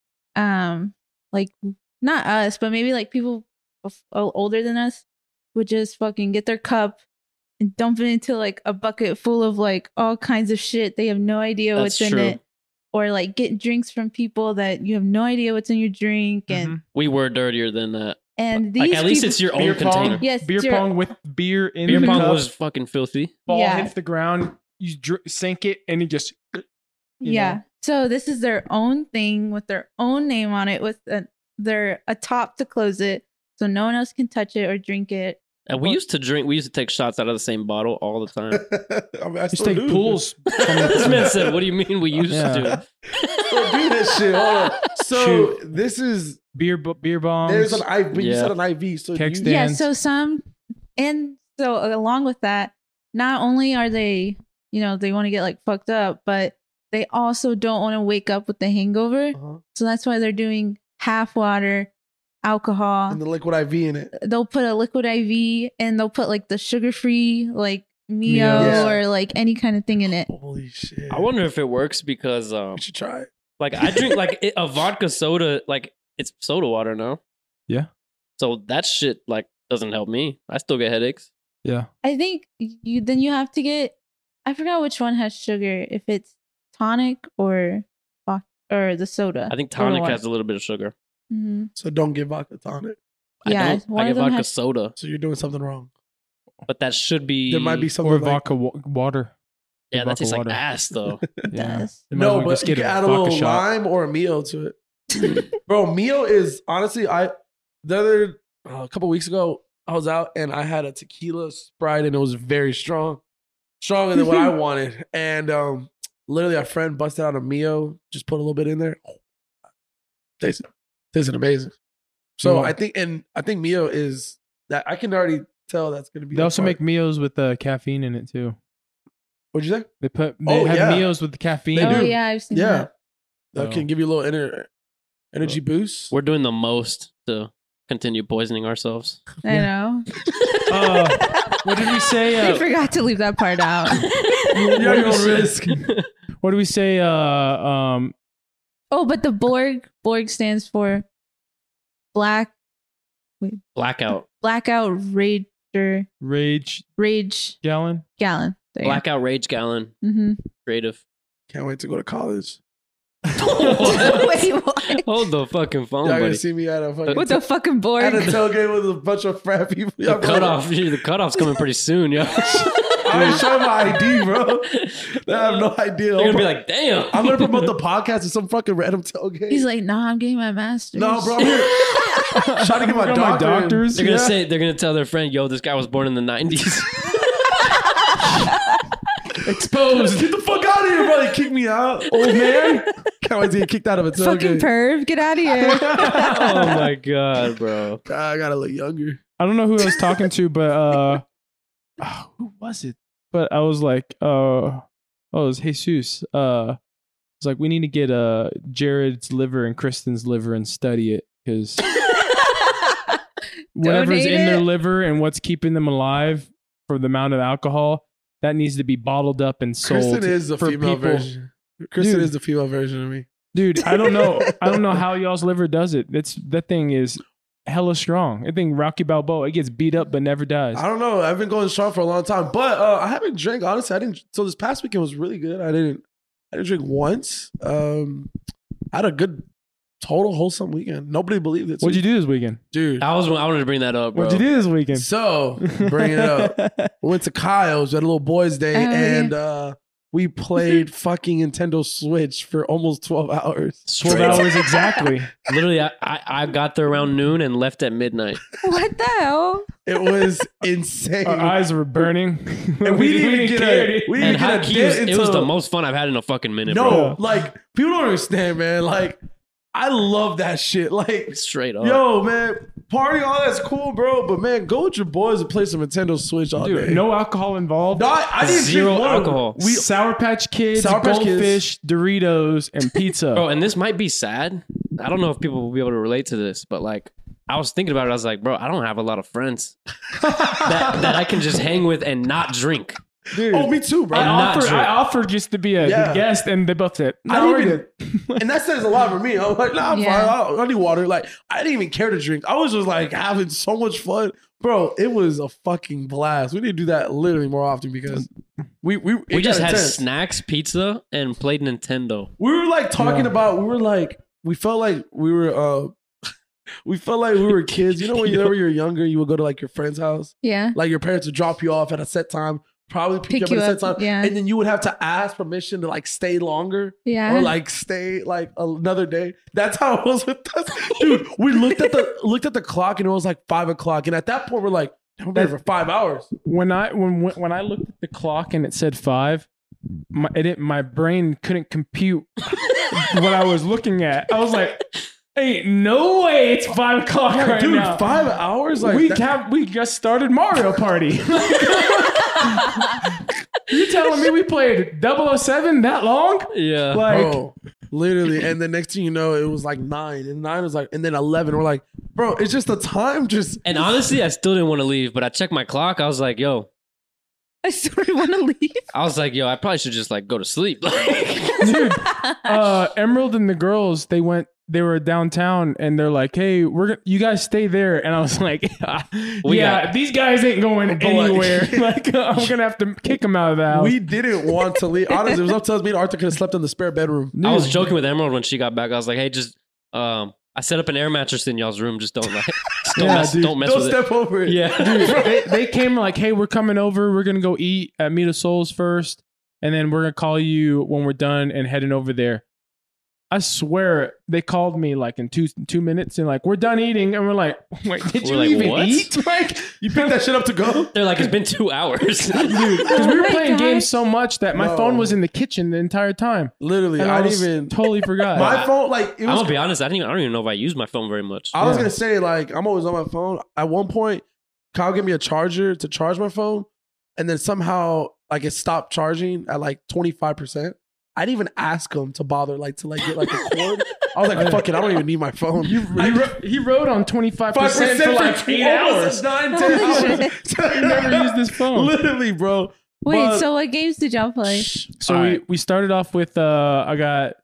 like not us, but maybe like people older than us would just fucking get their cup and dump it into like a bucket full of like all kinds of shit. They have no idea That's what's true. in it. Or like get drinks from people that you have no idea what's in your drink, and Mhm. We were dirtier than that. and these Like at least people- it's your Beer own container. pong, Yes, beer zero. pong with beer in Beer the pong cup. was fucking filthy. Ball Yeah. hits the ground, you sink it, and you just yeah. know. So this is their own thing with their own name on it, with a top to close it, so no one else can touch it or drink it. And we used to drink. We used to take shots out of the same bottle all the time. I mean, I just still take do. pools. This man said, "What do you mean we used Yeah. to?" Still do that shit. Hold on. So Shoot. this is beer bongs. there's an IV. You Yeah. said an IV. So Keg you, stand. Yeah. Stands. So some, and so along with that, not only are they, they want to get like fucked up, but they also don't want to wake up with the hangover. uh-huh. So that's why they're doing half water, alcohol. and the liquid IV in it. They'll put a liquid IV and they'll put like the sugar free like Mio Yeah. or like any kind of thing in it. Holy shit! I wonder if it works because, We should try it. like, I drink like a vodka soda. Like, it's soda water now. Yeah. So that shit like doesn't help me. I still get headaches. Yeah. I think you have to get, I forgot which one has sugar, if it's tonic or the soda. I think or the tonic water. has a little bit of sugar. Mhm. So don't get vodka tonic. Yeah, I don't. one I of get them vodka has- soda, So you're doing something wrong. but that should be. There might be something Or like vodka water. Yeah, that vodka tastes like water. ass though. It does. You might as no, well but just you get can add a vodka little shot. lime or a Mio to it. Bro, Mio is honestly, a couple weeks ago, I was out and I had a tequila Sprite and it was very strong, stronger than what I wanted. And literally, a friend busted out a Mio, just put a little bit in there. Tasted amazing. So Yeah. I think Mio is that I can already tell that's gonna be. They the also part. make meals with caffeine in it too. What'd you say? They Oh, have yeah. meals with the caffeine. They Oh do. yeah, I've seen Yeah, that. that Oh. can give you a little energy boost. We're doing the most to continue poisoning ourselves. I know. What did we say? I forgot to leave that part out. You're at your own risk. What did we say? Oh, but the Borg stands for blackout Blackout. rager Rage gallon. gallon. There you go. Blackout rage gallon. Mm-hmm. Creative. Can't wait to go to college. Wait, what? Hold the fucking phone, Y'all gonna buddy. see me at a fucking With the fucking Borg. at a tailgate with a bunch of frat people. The cutoff. The cutoff's coming pretty soon, yo. I ain't showing my ID, bro. They have no idea. They're gonna be like, damn. I'm gonna promote the podcast at some fucking random tailgate. He's like, nah, I'm getting my master's. no, bro, I'm here trying to get my Got my doctor. doctors. They're gonna tell their friend, yo, this guy was born in the 90s. Exposed. Get the fuck out of here, bro. They kick me out, old man. Can't wait to get kicked out of a Fucking tailgate. perv, get out of here. Oh my god, bro. I gotta look younger. I don't know who I was talking to, but who was it? But I was like, it was Jesus. It's like we need to get Jared's liver and Kristen's liver and study it because whatever's Donate in their it. liver and what's keeping them alive for the amount of alcohol that needs to be bottled up and sold. Kristen is the for female people. version. Kristen Dude. is the female version of me. Dude, I don't know. I don't know how y'all's liver does it. That thing is hella strong. I think Rocky Balboa, it gets beat up but never dies. I don't know. I've been going strong for a long time, but I haven't drank. Honestly, I didn't. So this past weekend was really good. I didn't drink once. I had a good, total wholesome weekend. Nobody believed it. What'd you do this weekend? dude? I wanted to bring that up, bro. What'd you do this weekend? So bringing it up, we went to Kyle's. We had a little boys' day, Oh, yeah. and we played fucking Nintendo Switch for almost 12 hours. 12 hours exactly. Literally, I got there around noon and left at midnight. What the hell? It was insane. Our eyes were burning. and we didn't even get we And didn't high get a key, dent it was the until- most fun I've had in a fucking minute, No, bro. like people don't understand, man. Like I love that shit. Like, Straight up. yo, man, party, all that's cool, bro. But man, go with your boys and play some Nintendo Switch all Dude, day. no alcohol involved. No, I didn't Zero drink one. alcohol. We Sour Patch Kids, Sour Patch Kids. Goldfish, Doritos, and pizza. Bro, and this might be sad. I don't know if people will be able to relate to this, but like, I was thinking about it. I was like, bro, I don't have a lot of friends that I can just hang with and not drink. Dude, oh, me too, bro. And not drink. I offered just to be a Yeah. guest, and they both said, I no, didn't we're even- good. and that says a lot for me. I'm like, nah, I'm Yeah. fine. I need water. Like, I didn't even care to drink. I was just like having so much fun, bro. It was a fucking blast. We need to do that literally more often because we We just got had intense. snacks, pizza, and played Nintendo. We were like talking Yeah. about. We felt like we were. We felt like we were kids. You know, whenever you're younger, you would go to like your friend's house. Yeah. Like your parents would drop you off at a set time, probably pick you up at a set time, Yeah. and then you would have to ask permission to like stay longer. Yeah. Or like stay like another day. That's how it was with us, dude. We looked at the clock and it was like 5 o'clock, and at that point we're like, "Damn, we're there for 5 hours." When I looked at the clock and it said 5, my brain couldn't compute what I was looking at. I was like, "Ain't no way it's 5 o'clock right Dude, now." 5 hours? Like we just started Mario Party. You telling me we played 007 that long? Yeah. Like, bro, literally. And the next thing you know, it was like 9, and 9 was like, and then 11. We're like, bro, it's just the time. Just And honestly, I still didn't want to leave, but I checked my clock. I was like, yo, I sort of want to leave. I probably should just like go to sleep. dude, Emerald and the girls, they were downtown and they're like, "Hey, you guys stay there." And I was like, these guys ain't going anywhere. Like, I'm gonna have to kick them out of the house. we didn't want to leave. Honestly, it was up to us. Me and Arthur could have slept in the spare bedroom. I was joking with Emerald when she got back. I was like, hey, just I set up an air mattress in y'all's room. Just don't like, Dude, don't mess Don't with step over it. it. Yeah. Dude, they came like, hey, we're coming over. We're gonna go eat at Meat of Souls first, and then we're gonna call you when we're done and heading over there. I swear they called me like in two minutes and like, we're done eating, and we're like, wait, did you We're like, even what? eat? Like, You picked that shit up to go? They're like, it's been 2 hours. dude, because Oh we were my playing gosh. games so much that my No. phone was in the kitchen the entire time, Literally, and I I didn't was even. totally forgot. My phone, like, it I'm was. gonna be honest. I don't even know if I use my phone very much. I was Yeah. gonna say, like, I'm always on my phone. At one point, Kyle gave me a charger to charge my phone, and then somehow, like, it stopped charging at like 25%. I didn't even ask him to bother, like, to like get like a cord. I was like, fuck it, I don't even need my phone. He rode on 25% 5% for like 8 hours. 9, 10 Holy hours. He never used this phone. Literally, bro. Wait, But- so what games did y'all play? So All we, right. we started off with I got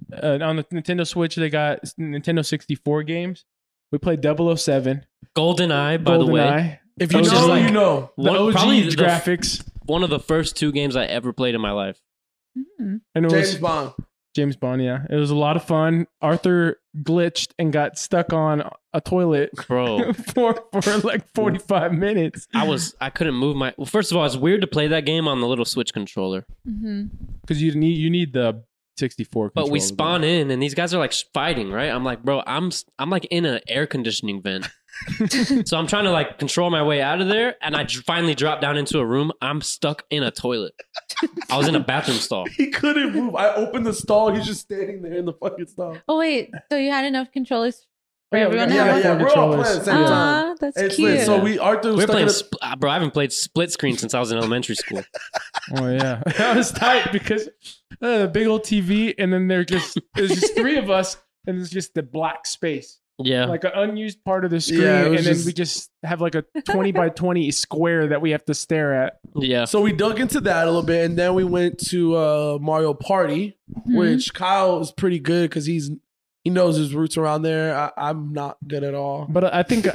on the Nintendo Switch they got Nintendo 64 games. We played 007, GoldenEye, by the way, GoldenEye, If you Which is know, like- you know. the OG probably the graphics, one of the first 2 games I ever played in my life. Hmm. and it James was Bond. James Bond. Yeah, it was a lot of fun. Arthur glitched and got stuck on a toilet Bro, for like 45 minutes I couldn't move my. Well, first of all, it's weird to play that game on the little Switch controller. Hmm. because you need the 64. But we controller. spawn in and these guys are like fighting, right? I'm like, bro, I'm like in an air conditioning vent. So I'm trying to like control my way out of there, and I finally drop down into a room. I'm stuck in a toilet. I was in a bathroom stall. He couldn't move. I opened the stall. He's just standing there in the fucking stall. Oh wait, so you had enough controllers for Yeah, we everyone? got- to Yeah, have? yeah. Four We're all controllers. playing at the same time. Aw, that's It's cute. lit. So Arthur was We're stuck playing, in a, bro. I haven't played split screen since I was in elementary school. Oh yeah, that was tight because the big old TV, and then there's just 3 of us, and there's just the black space, Yeah, like an unused part of the screen, Yeah, it was and then just- we just have like a 20 by 20 square that we have to stare at. yeah. So we dug into that a little bit, and then we went to Mario Party, Mhm. which Kyle is pretty good because he knows his roots around there. I'm not good at all. But I think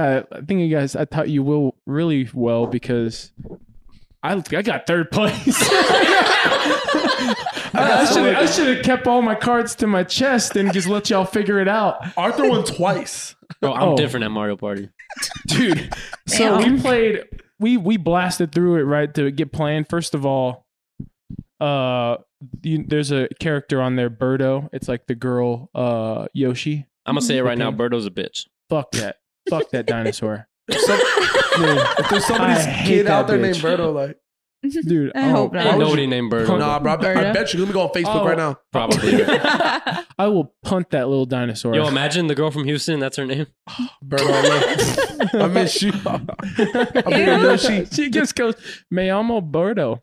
you guys, I taught you will really well because I got third place. I should have kept all my cards to my chest and just let y'all figure it out. Arthur won twice. Bro, I'm Oh. different at Mario Party. Dude. So Damn. we played. We blasted through it right to get playing. First of all, there's a character on there, Birdo. It's like the girl, Yoshi. I'm gonna say it right now. Okay. Birdo's a bitch. Fuck that dinosaur, If there's somebody's I hate kid out that there named bitch. Birdo, like, dude. I hope Ain't not. nobody named Birdo. nah, bro. I Birdo? bet you. Let me go on Facebook Oh. right now. Probably. I will punt that little dinosaur. Yo, imagine the girl from Houston. That's her name. Birdo, I love- I miss you. I'll be your Yoshi. She just goes, "Me llamo Birdo."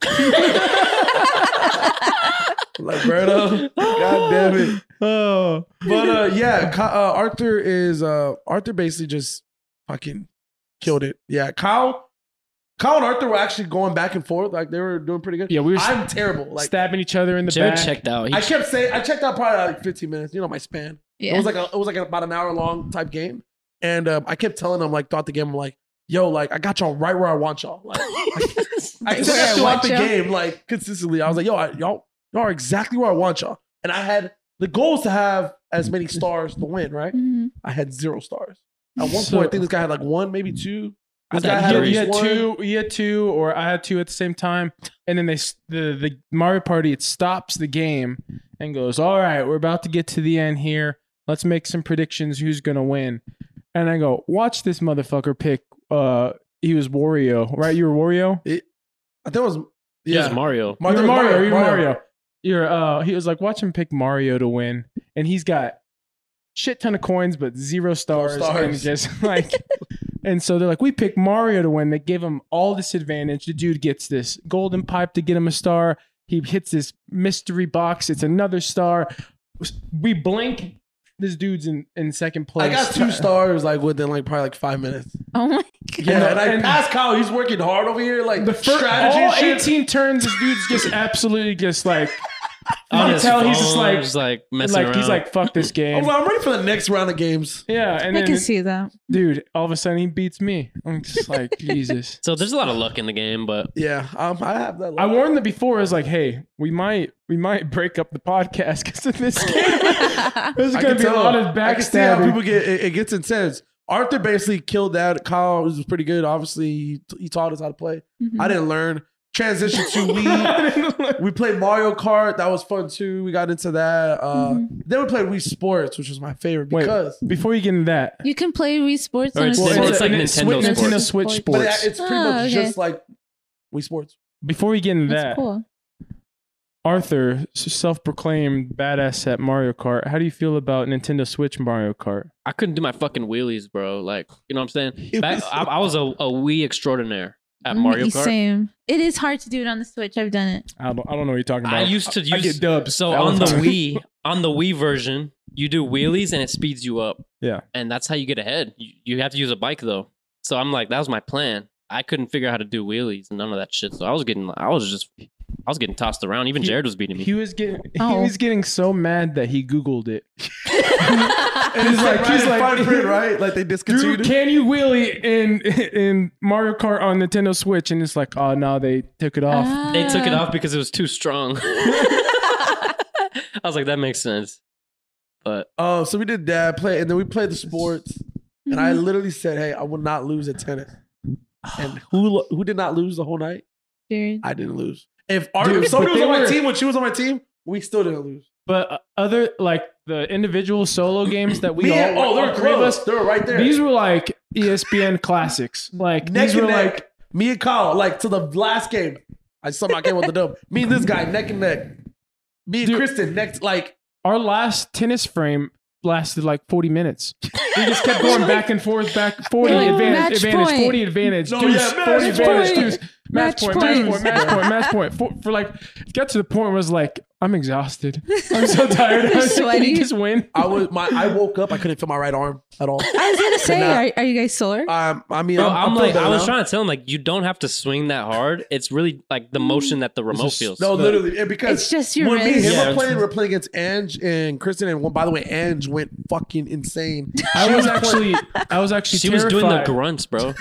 Like Birdo. God damn it. Oh, But yeah, Arthur basically just fucking killed it. Yeah, Kyle and Arthur were actually going back and forth. Like they were doing pretty good. yeah, we were I'm terrible. Like stabbing each other in the Jared back. checked out. I kept saying, I checked out probably like 15 minutes. You know my span. Yeah. It was like about an hour long type game, and I kept telling them like throughout the game, I'm like, yo, like I got y'all right where I want y'all. Like I said that throughout the game, like consistently. I was like, yo, y'all are exactly where I want y'all. And I had the goal is to have as many stars to win, right? Mhm. I had 0 stars. At one So- point, I think this guy had like 1, maybe 2. This I guy had had at three. You least had 1. two. You had 2, or I had 2 at the same time. And then the Mario Party, it stops the game and goes, "All right, we're about to get to the end here. Let's make some predictions. Who's gonna win?" And I go, "Watch this motherfucker pick." He was Wario, right? You were Wario. I think it was He was Mario. You're Mario. You're Mario. He was like, watch him pick Mario to win, and he's got shit ton of coins but 0 stars, and stars. just like, and so they're like, we picked Mario to win. They gave him all this advantage. The dude gets this golden pipe to get him a star. He hits this mystery box. It's another star. We blink. This dude's in second place. I got 2 stars like within like probably like 5 minutes. Oh my Yeah, and I and- passed Kyle. He's working hard over here, like The first strategy all shit. 18 turns, this dude's just absolutely just like On can his tell he's just phone, like messing like around. he's like fuck this game. I'm ready for the next round of games. Yeah, and I then can see that. dude, all of a sudden he beats me. I'm just like Jesus. So there's a lot of luck in the game, but Yeah, I have that. I warned them before. I was like, hey, we might break up the podcast because of this game. There's I gonna can be a tell. lot of I can see how backstabbing. people get it gets intense. Arthur basically killed that. Kyle was pretty good. Obviously, he taught us how to play. Mhm. I didn't learn. Transition to we played Mario Kart. That was fun too. We got into that. Then we played Wii Sports, which was my favorite Wait, because before you get into that, You can play Wii Sports Or on a it's- Switch. it's like Nintendo Nintendo Sports. Switch but Sports. it's pretty Oh, much okay. just like Wii Sports. Before we get into That's that, cool. Arthur, self-proclaimed badass at Mario Kart. How do you feel about Nintendo Switch Mario Kart? I couldn't do my fucking wheelies, bro. Like, you know what I'm saying? It Back, was- I was a Wii extraordinaire at Mario Kart. Same. It is hard to do it on the Switch. I've done it. I don't know what you're talking about. I used to I use get dubs. So all on the time. Wii version, you do wheelies and it speeds you up, Yeah. and that's how you get ahead. You have to use a bike though. So I'm like, that was my plan. I couldn't figure out how to do wheelies and none of that shit. So I was getting tossed around. Even Jared was beating me. He was getting Oh. so mad that he Googled it. And he's like, fine print, right? right? Like they discontinued Dude, it. can you wheelie in Mario Kart on Nintendo Switch? And it's like, oh no, they took it off. They took it Ah. off because it was too strong. I was like, that makes sense. But So we did that play, and then we played the sports. And I Mhm. literally said, "Hey, I will not lose at tennis." And who did not lose the whole night? Jared. I didn't lose. If Dude, somebody but was they on my were- team when she was on my team, we still didn't lose. But other like the individual solo games that we they all were three of close. us, They were right there. these were like E ESPN classics. Like neck these and were neck. like Me and Kyle, like to the last game. I somehow came with the dub. Me and this guy, neck and neck. Me and Dude. Kristen, next like our last tennis frame lasted like 40 minutes. We just kept going back and forth, back 40 Like, advantage, match advantage, point. 40 advantage, No, deuce, yeah, 40 match advantage, point. deuce, match point, match point. point, match point, match point. For like, it got to the point where I was like, I'm exhausted. I'm so tired. You're Can sweaty. you just win? I woke up, I couldn't feel my right arm at all. I was gonna say, not- are you guys sore? I mean, bro, I'm I'm feeling like, better I was now. trying to tell him, like, you don't have to swing that hard. It's really like the motion that the remote feels. No, literally, and because It's just your when me and wrist. him Yeah. were playing, we're playing against Ange and Kristen, and by the way, Ange went fucking insane. I was actually She was doing the terrified. grunts, bro.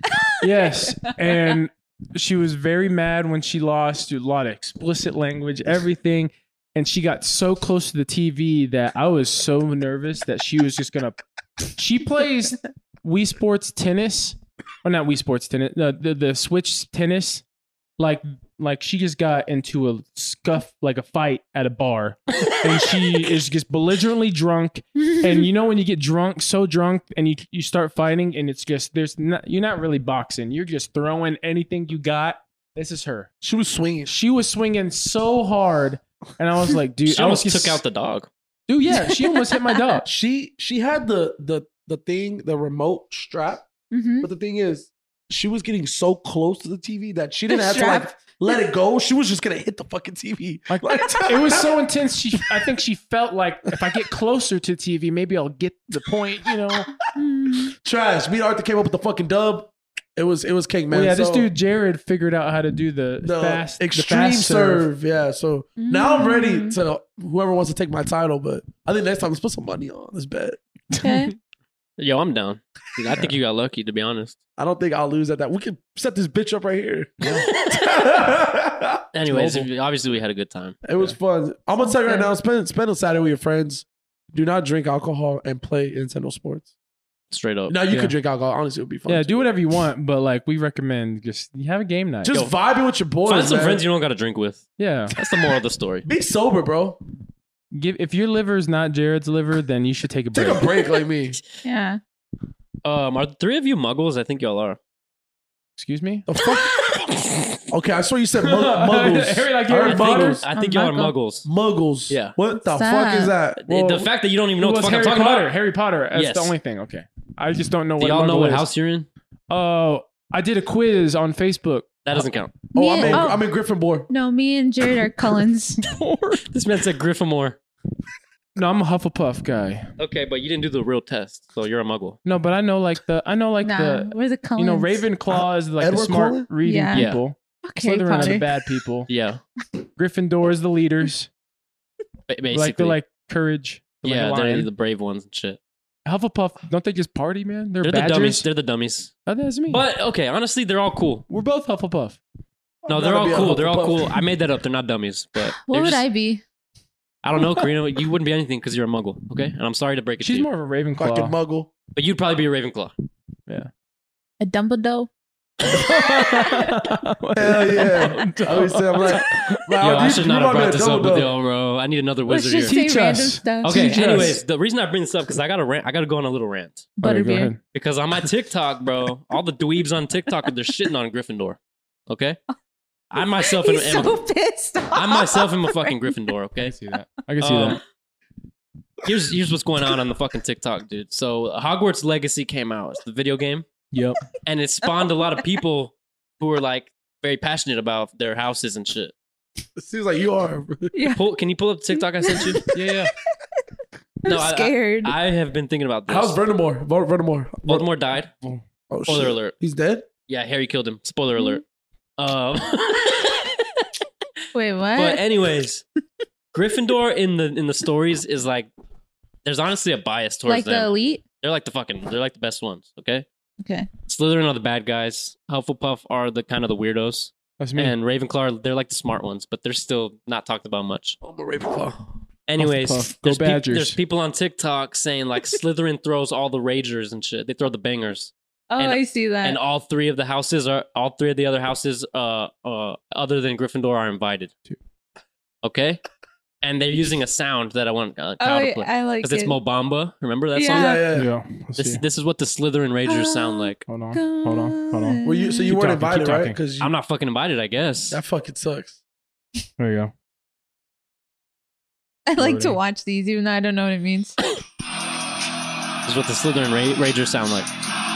Yes, and she was very mad when she lost. A lot of explicit language, everything, and she got so close to the TV that I was so nervous that she was just gonna. She plays Wii Sports tennis, or not Wii Sports tennis, the Switch tennis, like she just got into a scuff, like a fight at a bar, and she is just belligerently drunk. And you know when you get drunk, so drunk, and you start fighting, and it's just you're not really boxing. You're just throwing anything you got. This is her. She was swinging. She was swinging so hard, and I was like, dude, She I was almost took out the dog. dude. Yeah, she almost hit my dog. She had the thing, the remote strap, Mhm. but the thing is, she was getting so close to the TV that she didn't have to strap? like let it go. She was just gonna hit the fucking TV. Like it was so intense. I think she felt like if I get closer to TV, maybe I'll get the point. You know. Mm. Trash. Me and Arthur came up with the fucking dub. It was king, man. Well, yeah, this So, dude Jared figured out how to do the fast extreme the fast serve. Yeah. So now I'm ready Mm. to whoever wants to take my title, but I think next time let's put some money on this bet. Okay. Yo, I'm down. Dude, I think you got lucky, to be honest. I don't think I'll lose at that. We can set this bitch up right here. Anyways, Mobile. obviously we had a good time. It was fun. I'm gonna tell you right Okay. now. Spend a Saturday with your friends. Do not drink alcohol and play Nintendo sports. Straight up. Now you Yeah. could drink alcohol. Honestly, it would be fun. Yeah, do whatever you want, but like we recommend just you have a game night. Just Yo, vibing with your boys. Find some man. friends you don't got to drink with. Yeah. That's the moral of the story. Be sober, bro. If your liver is not Jared's liver, then you should take a break. Take a break like me. Yeah. Are the three of you muggles? I think y'all are. Excuse me? The fuck? Okay, I saw you said muggles. Harry, like I Harry heard Potter? muggles. I think A y'all are muggle. muggles. Muggles. Yeah. What the What's fuck is that? that? The fact that you don't even know what the What's fuck I'm Harry talking Potter? about. Harry Potter. That's Yes. the only thing. Okay. I just don't know Do what y'all know muggle what is. house you're in? Oh, I did a quiz on Facebook. That doesn't count. Oh, Me I'm and- in Gryffindor. No, me and Jared are Cullens. This man said Gryffindor. No, I'm a Hufflepuff guy. Okay, but you didn't do the real test, so you're a muggle. No, but I know nah, the we're the Cullens. you know Ravenclaw is like the Edward smart Cullen? reading Yeah. people. Fuck Harry Slytherin are the Potter. bad people. Yeah. Gryffindor is the leaders. Basically, Like they're like courage. They're yeah, like a they're lion. the brave ones and shit. Hufflepuff, don't they just party, man? They're They're the badgers. dummies. They're the dummies. Oh, that's me. But okay, honestly, they're all cool. We're both Hufflepuff. No, they're all cool. They're all cool. I made that up. They're not dummies, but What they're would just- I be? I don't know, Karina. You wouldn't be anything because you're a Muggle. Okay, and I'm sorry to break it She's to you, more of a Ravenclaw. Fucking muggle. but you'd probably be a Ravenclaw. A Dumbledore? Hell yeah. I always say, I'm like, Yo, I should not have brought this up with y'all, bro. I need another Let's wizard just here. say Teach random us. stuff. Okay. Teach us. Anyways, the reason I bring this up because I got to go on a little rant Okay, go Butterbeer. ahead. because on my TikTok, bro, all the dweebs on TikTok they're shitting on Gryffindor. Okay, I myself am, He's so pissed off. I myself am a fucking Gryffindor. I Okay, can see that. I can see Um, that. here's what's going on the fucking TikTok, dude. So Hogwarts Legacy came out. It's the video game, Yep. and it spawned a lot of people who were like very passionate about their houses and shit. It seems like you are. Can you pull up the TikTok I sent you? Yeah. I'm No, scared. I have been thinking about this. How's Voldemort? Voldemort died. Oh, Spoiler shit. alert. He's dead? Yeah, Harry killed him. Spoiler alert. Um, Wait, what? but anyways, Gryffindor in the stories is like there's honestly a bias towards like the them. elite? They're like the best ones. Okay, Okay. Slytherin are the bad guys. Hufflepuff are the kind of the weirdos, That's me. and Ravenclaw they're like the smart ones, but they're still not talked about much. I'm a Ravenclaw. Anyways, Hufflepuff. Go Badgers. there's people on TikTok saying like Slytherin throws all the ragers and shit. They throw the bangers. Oh, And- I see that. And all three of the other houses other than Gryffindor are invited. Two. Okay? And they're using a sound that I want Kyle oh, to play. I like Because it's it. Mobamba. Remember that Yeah. song? Yeah. Yeah. Let's see. This is what the Slytherin Ragers sound like. Hold on. Hold on. Well, so you Keep weren't talking, invited, keep right? talking. Because I'm not fucking invited, I guess. that fucking sucks. There you go. I like to Loading. watch these, even though I don't know what it means. This is what the Slytherin Ragers sound like.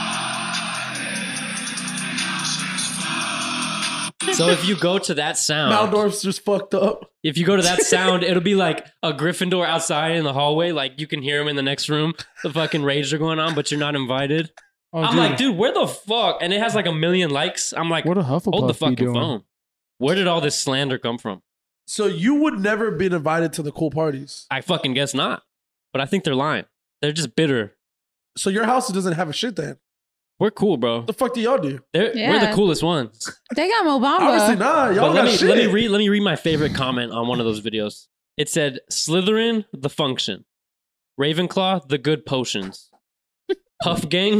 So if you go to that sound, Maldorf's just fucked up. if you go to that sound, it'll be like a Gryffindor outside in the hallway. Like you can hear him in the next room. The fucking rage are going on, but you're not invited. Oh, I'm like, dude, where the fuck? And it has like 1 million likes. I'm like, what a Hufflepuff hold the be fucking doing? phone. Where did all this slander come from? So you would never been invited to the cool parties. I fucking guess not. But I think they're lying. They're just bitter. So your house doesn't have a shit then. We're cool, bro. What the fuck do y'all do? We're Yeah. the coolest ones. They got Mobamba. Obviously not. Y'all But got shit. let me read my favorite comment on one of those videos. It said, Slytherin, the function. Ravenclaw, the good potions. Puff Gang,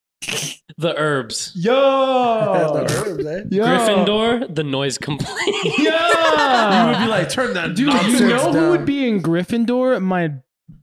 the herbs. Yeah, Yo. the herbs, eh? Yo. Gryffindor, the noise complaint. You Yeah. would be like, turn that Dude, nonsense you know down. who would be in Gryffindor? My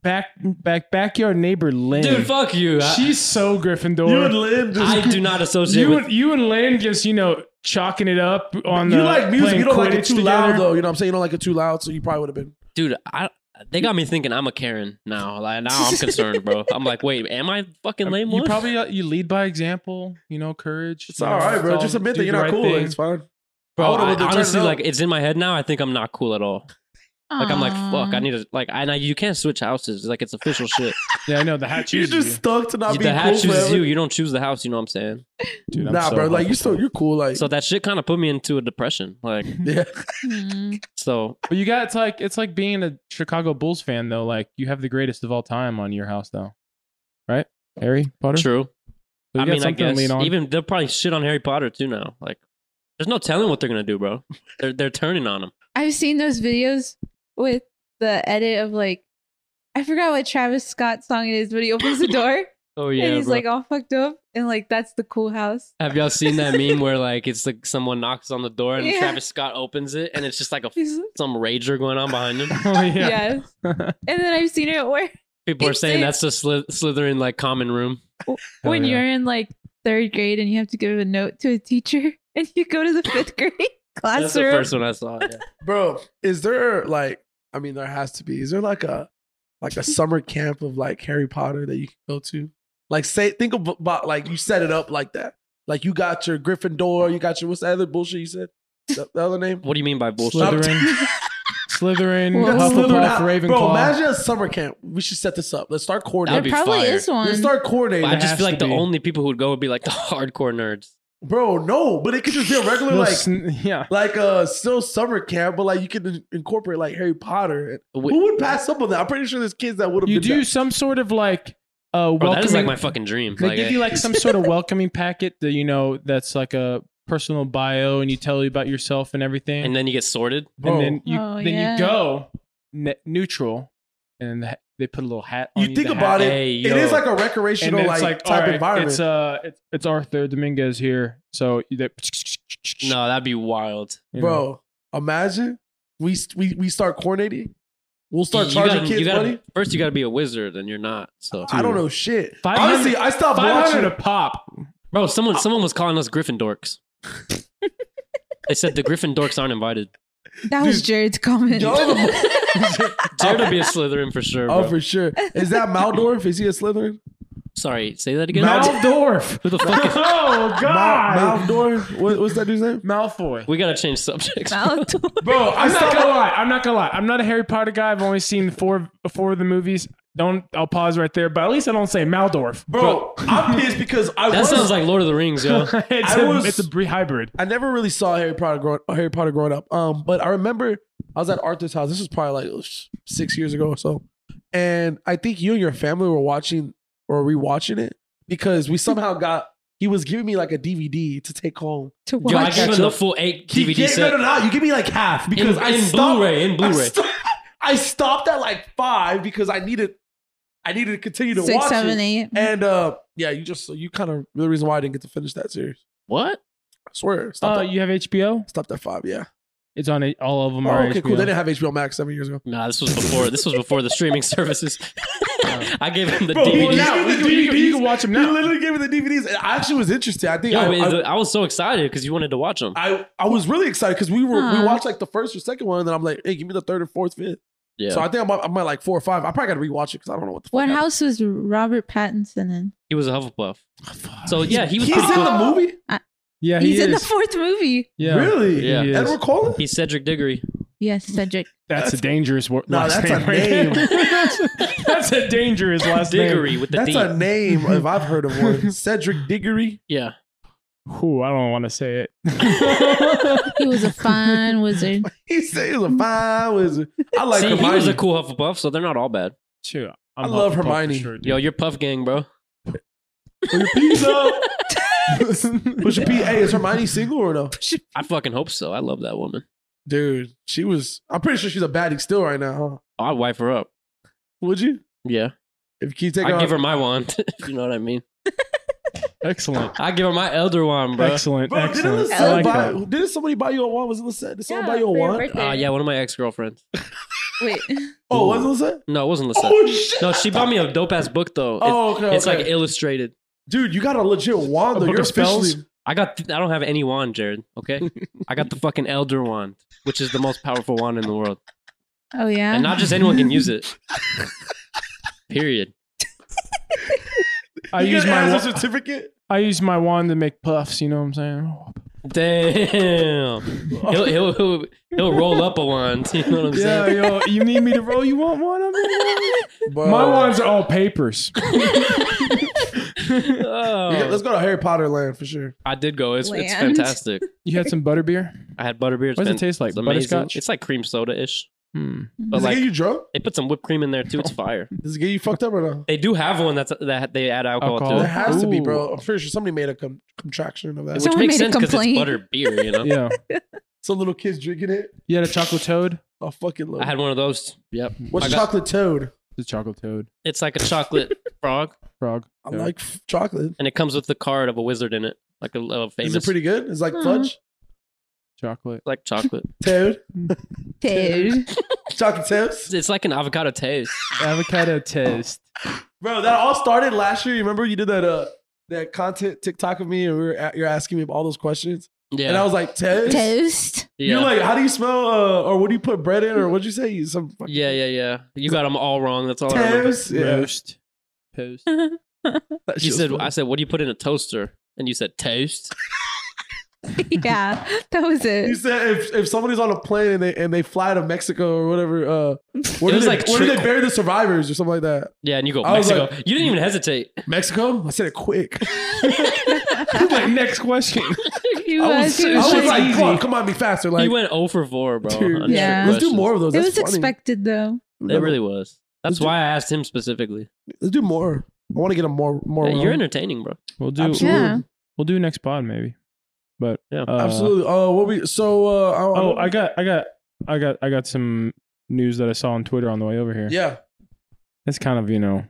backyard neighbor Lynn. Dude, fuck you. She's so Gryffindor. You and Lynn just. I do not associate with. You and Lynn just chalking it up on You the like music. playing You don't like it Quidditch too loud, together. though. You know what I'm saying? You don't like it too loud, so you probably would have been. Dude, they got me thinking I'm a Karen now. Like now I'm concerned, bro. I'm like, wait, am I fucking lame You one? probably you lead by example. Courage. It's all right, bro. Just admit that you're not cool. Like, it's fine. Bro, I would've I been turning honestly up. like it's in my head now. I think I'm not cool at all. Like I'm like, fuck, I need to like you can't switch houses. Like it's official shit. Yeah, I know the hat You're chooses just stuck to not The being hat cool chooses forever. you. You don't choose the house. You know what I'm saying? Dude, I'm Nah, so bro. Like Hufflepuff. you're cool. Like So that shit kind of put me into a depression. Like yeah. Hmm. so, But it's like being a Chicago Bulls fan though. Like you have the greatest of all time on your house though, right? Harry Potter. true. So you I got mean, I something to guess lean on. even they'll probably shit on Harry Potter too now. Like there's no telling what they're gonna do, bro. They're turning on him. I've seen those videos with the edit of like, I forgot what Travis Scott song it is, but he opens the door Oh yeah, and he's bro. like all fucked up, and like that's the cool house. Have y'all seen that meme where like it's like someone knocks on the door and Yeah. Travis Scott opens it and it's just like He's- some rager going on behind him? oh yeah. Yes, and then I've seen it where People are It's saying it. that's the Slytherin like common room. when yeah. you're in like 3rd grade and you have to give a note to a teacher, and you go to the 5th grade That's the classroom. first one I saw. Yeah. Bro, is there like? I mean, there has to be. Is there like a summer camp of like Harry Potter that you can go to? Like, think about like you set it up like that. Like you got your Gryffindor, you got your what's the other bullshit you said? The other name? What do you mean by bullshit? Slytherin, Whoa. Hufflepuff, Bro, Ravenclaw. imagine a summer camp. We should set this up. Let's start That'd coordinating. be There probably fire. is one. Let's start coordinating. I just has feel like to the be. only people who would go would be like the hardcore nerds. Bro, no, but it could just be a regular Yeah. like a still summer camp, but like you could incorporate like Harry Potter. Wait. Who would pass up on that? I'm pretty sure there's kids that would have. You been do that. some sort of like Bro, that is like welcoming. my fucking dream. They Like, give you like some sort of welcoming packet that that's like a personal bio, and you tell you about yourself and everything, and then you get sorted. Bro. and then you Oh, then yeah. you go neutral, and they put a little hat on You you. think the about hat, it, Hey, it yo. is like a and recreational then it's like all type right, environment. it's Arthur Dominguez here, so No, that'd be wild. Bro, imagine we start coordinating. We'll start You charging gotta- kids you gotta- money. First, you got to be a wizard, and you're not. So, I don't know shit. 500 Honestly, I stopped 500 a watching. pop. bro, someone was calling us Griffin dorks. They said the Griffin dorks aren't invited. That was Dude. Jared's comment. Yo, Jared would be a Slytherin for sure. Bro. Oh, for sure. Is that Maldorf? Is he a Slytherin? Sorry, say that again. Maldorf. Who the fuck? Is- Oh God. Maldorf? What's that dude's name? Malfoy. we gotta change subjects. Maldorf. Bro, I'm not gonna lie. I'm not a Harry Potter guy. I've only seen four of the movies. I'll pause right there. But at least I don't say Maldorf. Bro, I'm pissed because That sounds like Lord of the Rings, yo. it's a hybrid. I never really saw Harry Potter growing up. But I remember I was at Arthur's house. This was probably like 6 years ago or so. And I think you and your family were watching or rewatching it because we somehow he was giving me like a DVD to take home. To Yo, I watch. gave him the full 8 DVD set. No. You give me like half because In- I in stopped. Blu-ray. I stopped at like 5 because I needed to continue to 6, watch 7, it. 8. And yeah, you kind of the reason why I didn't get to finish that series. What? I swear. Stopped You have HBO? at 5, yeah. It's on all of them. Oh, are okay, HBO. cool. They didn't have HBO Max 7 years ago. Nah, this was before the streaming services. I gave him the Bro, DVD. well, now- you can watch them You now. literally gave me the DVDs. And I actually was interested. I think Yo, I, I was so excited because you wanted to watch them. I was really excited because we Huh. watched like the first or second one, and then I'm like, hey, give me the third or fourth, fifth. Yeah, So I think I'm at like 4 or 5. I probably got to rewatch it because I don't know what the fuck. What happened. house was Robert Pattinson in? he was a Hufflepuff. So yeah, he was He's pretty in cool. the movie. Yeah, He's he in the is. 4th movie. Yeah. Really? Yeah. He is. Edward Cullen? He's Cedric Diggory. Yes, Cedric. That's a dangerous word. No, that's a name. That's a dangerous last Diggory name. with the That's D. a name if I've heard of one. Cedric Diggory. Yeah. Ooh, I don't want to say it. He was a fine wizard. He said he was a fine wizard. I like See, Hermione. he was a cool Hufflepuff, so they're not all bad. Sure, I love Hufflepuff for Hermione. sure, dude. Yo, you're Puff Gang, bro. Put your P's up. Push your P. Hey, is Hermione single or no? I fucking hope so. I love that woman. Dude, she was. I'm pretty sure she's a baddie still right now, huh? I'd wife her up. Would you? Yeah. If you keep taking I'd give her my wand. You know what I mean? Excellent. I'd give her my Elder Wand, bro. Excellent. Bro, Excellent. I like that. didn't somebody buy you a wand? Was it Lisette? Did someone Yeah, buy you a for your wand? birthday. Yeah, one of my ex-girlfriends. Wait. Oh, was it Lisette? No, it wasn't Lisette. Oh, shit. No, she bought me a dope-ass book, though. Oh, okay. It's okay. like illustrated. Dude, you got a legit wand, A though. book You're of spells? officially. I don't have any wand, Jared. Okay, I got the fucking Elder Wand, which is the most powerful wand in the world, Oh, yeah? and not just anyone can use it. Period. I You use get my as a certificate? I use my wand to make puffs. You know what I'm saying? Damn. He'll roll up a wand. You know what I'm Yeah, saying? yo, you need me to roll? You want one of them? Bro. My wands are all papers. Yeah, let's go to Harry Potter land for sure. I did go. It's Land. fantastic. You had some butterbeer? I had butterbeer. What does it taste like? It's amazing. Butterscotch? It's like cream soda ish, Hmm. but Does it like get you drunk? they put some whipped cream in there too. It's fire. Does it get you fucked up or no? They do have one that they add alcohol, Alcohol? There to, has to be, Ooh. bro. I'm pretty sure somebody made a contraction of that. which Someone makes made a sense because it's complaint. butter beer. You know. Yeah. Some little kids drinking it. You had a chocolate toad? I fucking love I it. had one of those. Yep. What's I got- chocolate toad? The chocolate toad. It's like a chocolate frog, Frog. I Yeah. like chocolate. and it comes with the card of a wizard in it, like a famous. Is it pretty good? It's like Hmm. fudge. chocolate. like chocolate? Toad. Dude. Chocolate toast. It's like an avocado toast. Avocado toast. Bro, that all started last year. You remember you did that content TikTok of me and you're asking me all those questions. Yeah. And I was like, toast? Toast. yeah. You're like, how do you smell or what do you put bread in or what'd you say? Some fucking yeah. You got them all wrong. That's all I remember. toast. Yeah. Roast. Toast. That You shit was said, funny. I said, what do you put in a toaster? And you said toast. Yeah, that was You it. said if somebody's on a plane and they fly to Mexico or whatever, where was do like they bury the survivors or something like that? Yeah, and you go I was Mexico. like- You didn't even hesitate. Mexico? I said it quick. Like, next question. You I guys, was, it I was was like, easy. come on, be faster. Like, He went 0 for 4, bro. Dude, on yeah. trick let's do questions. more of those. it That's was funny. expected though. It really was. That's Let's do- why I asked him specifically. Let's do more. I want to get a more. Yeah, you're entertaining, bro. We'll do. Absolutely. Yeah. We'll do next pod maybe. But Yeah. Absolutely. What we so? Oh, I got some news that I saw on Twitter on the way over here. Yeah. It's kind of, you know.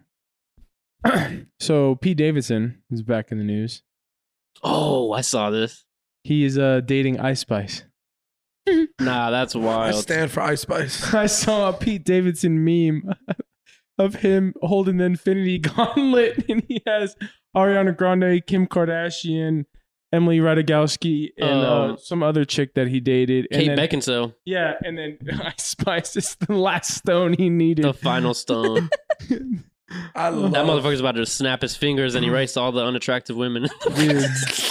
So Pete Davidson is back in the news. Oh, I saw this. He is dating Ice Spice. Nah, that's I wild. stand for Ice Spice. I saw a Pete Davidson meme of him holding the Infinity Gauntlet, and he has Ariana Grande, Kim Kardashian, Emily Ratajkowski, and some other chick that he dated. And Kate then, Beckinsale, yeah, and then Ice Spice is the last stone he needed. the final stone. I love That motherfucker's about to snap his fingers and erase all the unattractive women. Dude.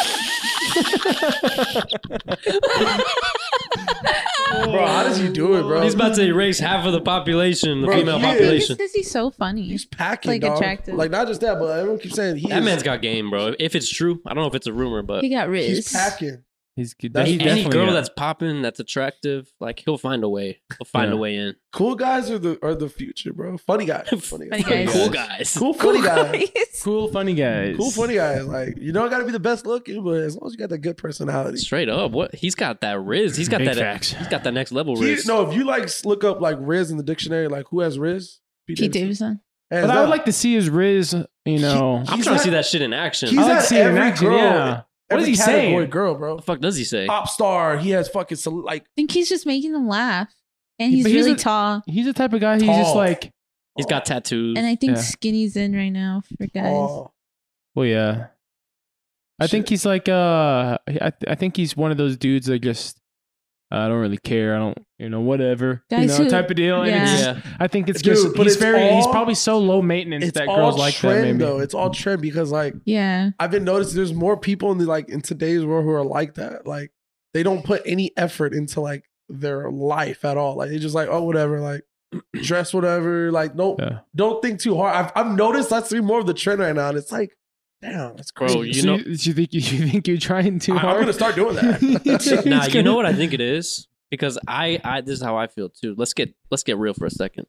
Bro, how does he do it, bro? He's about to erase half of the population, the Bro, female he is. population. Because he's so funny. He's packing, Like, dog. attractive. Like not just that, but everyone keeps saying That man's got game, bro. If it's true, I don't know if it's a rumor, but He got he's Riz. packing. He's That's- he any definitely girl got- that's popping, that's attractive, like he'll find a way. He'll find Yeah. a way in. Cool guys are the future, bro. Funny guys. Funny Funny guys. guys. Cool guys. Cool funny guys. cool, funny guys. Cool funny guys. Like you don't got to be the best looking, but as long as you got that good personality. Straight up, what he's got that Riz. He's got Big that. facts. He's got that next level Riz. No, if you like look up like Riz in the dictionary, like who has Riz? Pete Davidson. Hands But I would down. like to see his Riz, you know. I'm he's trying not- to see that shit in action. he's I like had to see it in every action, girl, yeah. What every is he category saying? girl, What bro. the fuck does he say? Pop star. He has fucking like I think he's just making them laugh. And he's But he's really a- tall. He's the type of guy, he's just Tall. like, He's got tattoos. And I think Yeah. skinny's in right now for guys. oh, well, yeah. I think Shit. he's like, I think he's one of those dudes that just, I don't really care. I don't, you know, whatever, Guys you know, who- type of deal. And yeah. it's, Yeah. I think it's Dude, just, but he's it's he's all- probably so low maintenance it's that all girls like trend that. Maybe. though. It's all trend because like Yeah. I've been noticing there's more people in the like in today's world who are like that. Like they don't put any effort into like their life at all. Like they just like, oh whatever, like dress whatever. Like Yeah. don't think too hard. I've noticed that's more of the trend right now. And it's like, damn, that's Bro, crazy. you So know, you think you're trying too I'm hard? gonna start doing that. nah, you know what I think it is? Because I this is how I feel too. Let's get real for a second.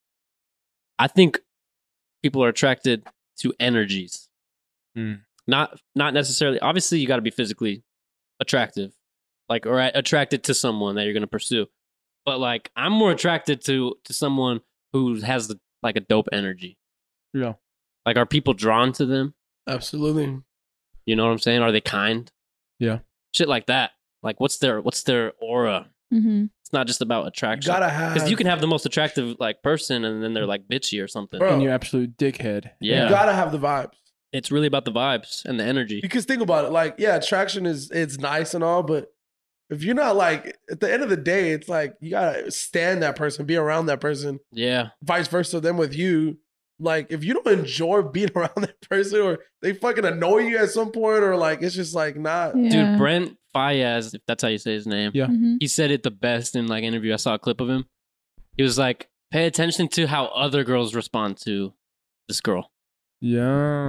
I think people are attracted to energies. Mm. Not necessarily, obviously you got to be physically attractive. Like or attracted to someone that you're going to pursue. But like I'm more attracted to someone who has like a dope energy. Yeah. Like are people drawn to them? Absolutely. You know what I'm saying? Are they kind? Yeah. Shit like that. Like what's their aura? Mm-hmm. It's not just about You attraction. gotta have Because you can have the most attractive like person and then they're like bitchy or something. Bro. And you absolute dickhead. Yeah. you gotta have the vibes. It's really about the vibes and the energy. Because think about it, like, yeah, attraction it's nice and all, but if you're not like at the end of the day, it's like you gotta stand that person, be around that person, Yeah. vice versa, them with you. Like, if you don't enjoy being around that person, or they fucking annoy you at some point, or like it's just like not. Yeah. Dude, Brent Fayez, if that's how you say his name, Yeah. Mhm. he said it the best in like interview. I saw a clip of him. He was like, pay attention to how other girls respond to this girl. Yeah.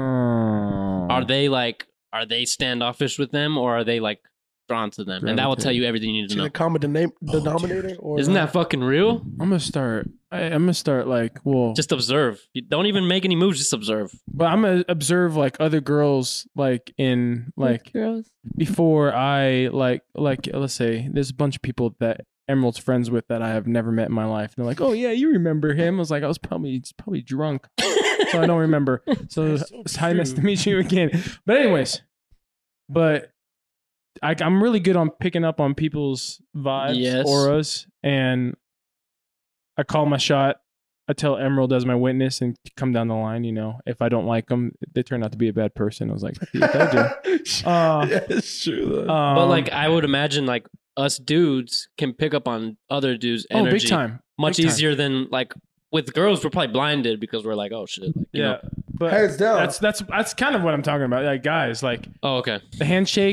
Are they standoffish with them or are they like drawn to them? And that will tell you everything you need to See the know. common denominator, or Isn't that fucking real? I'm gonna start. I'm gonna start like, well, Just observe. You don't even make any moves, just observe. but I'm gonna observe like other girls, like in like girls. before I like let's say there's a bunch of people that Emerald's friends with that I have never met in my life. And they're like, oh yeah, you remember him? I was like, I was probably drunk, so I don't remember. So That's so it's hi, nice to true. meet you again. But anyways, but I'm really good on picking up on people's vibes, Yes. auras, and I call my shot. I tell Emerald as my witness and come down the line. You know, if I don't like them, they turn out to be a bad person. I was like, what can I do? yeah, it's true. Though. But like I would imagine like us dudes can pick up on other dudes' oh, energy big time, much Big time. easier than like with girls we're probably blinded because we're like, oh shit. Like, you Yeah, know. but Hands down. that's kind of what I'm talking about. Like guys, like Oh, okay. the handshake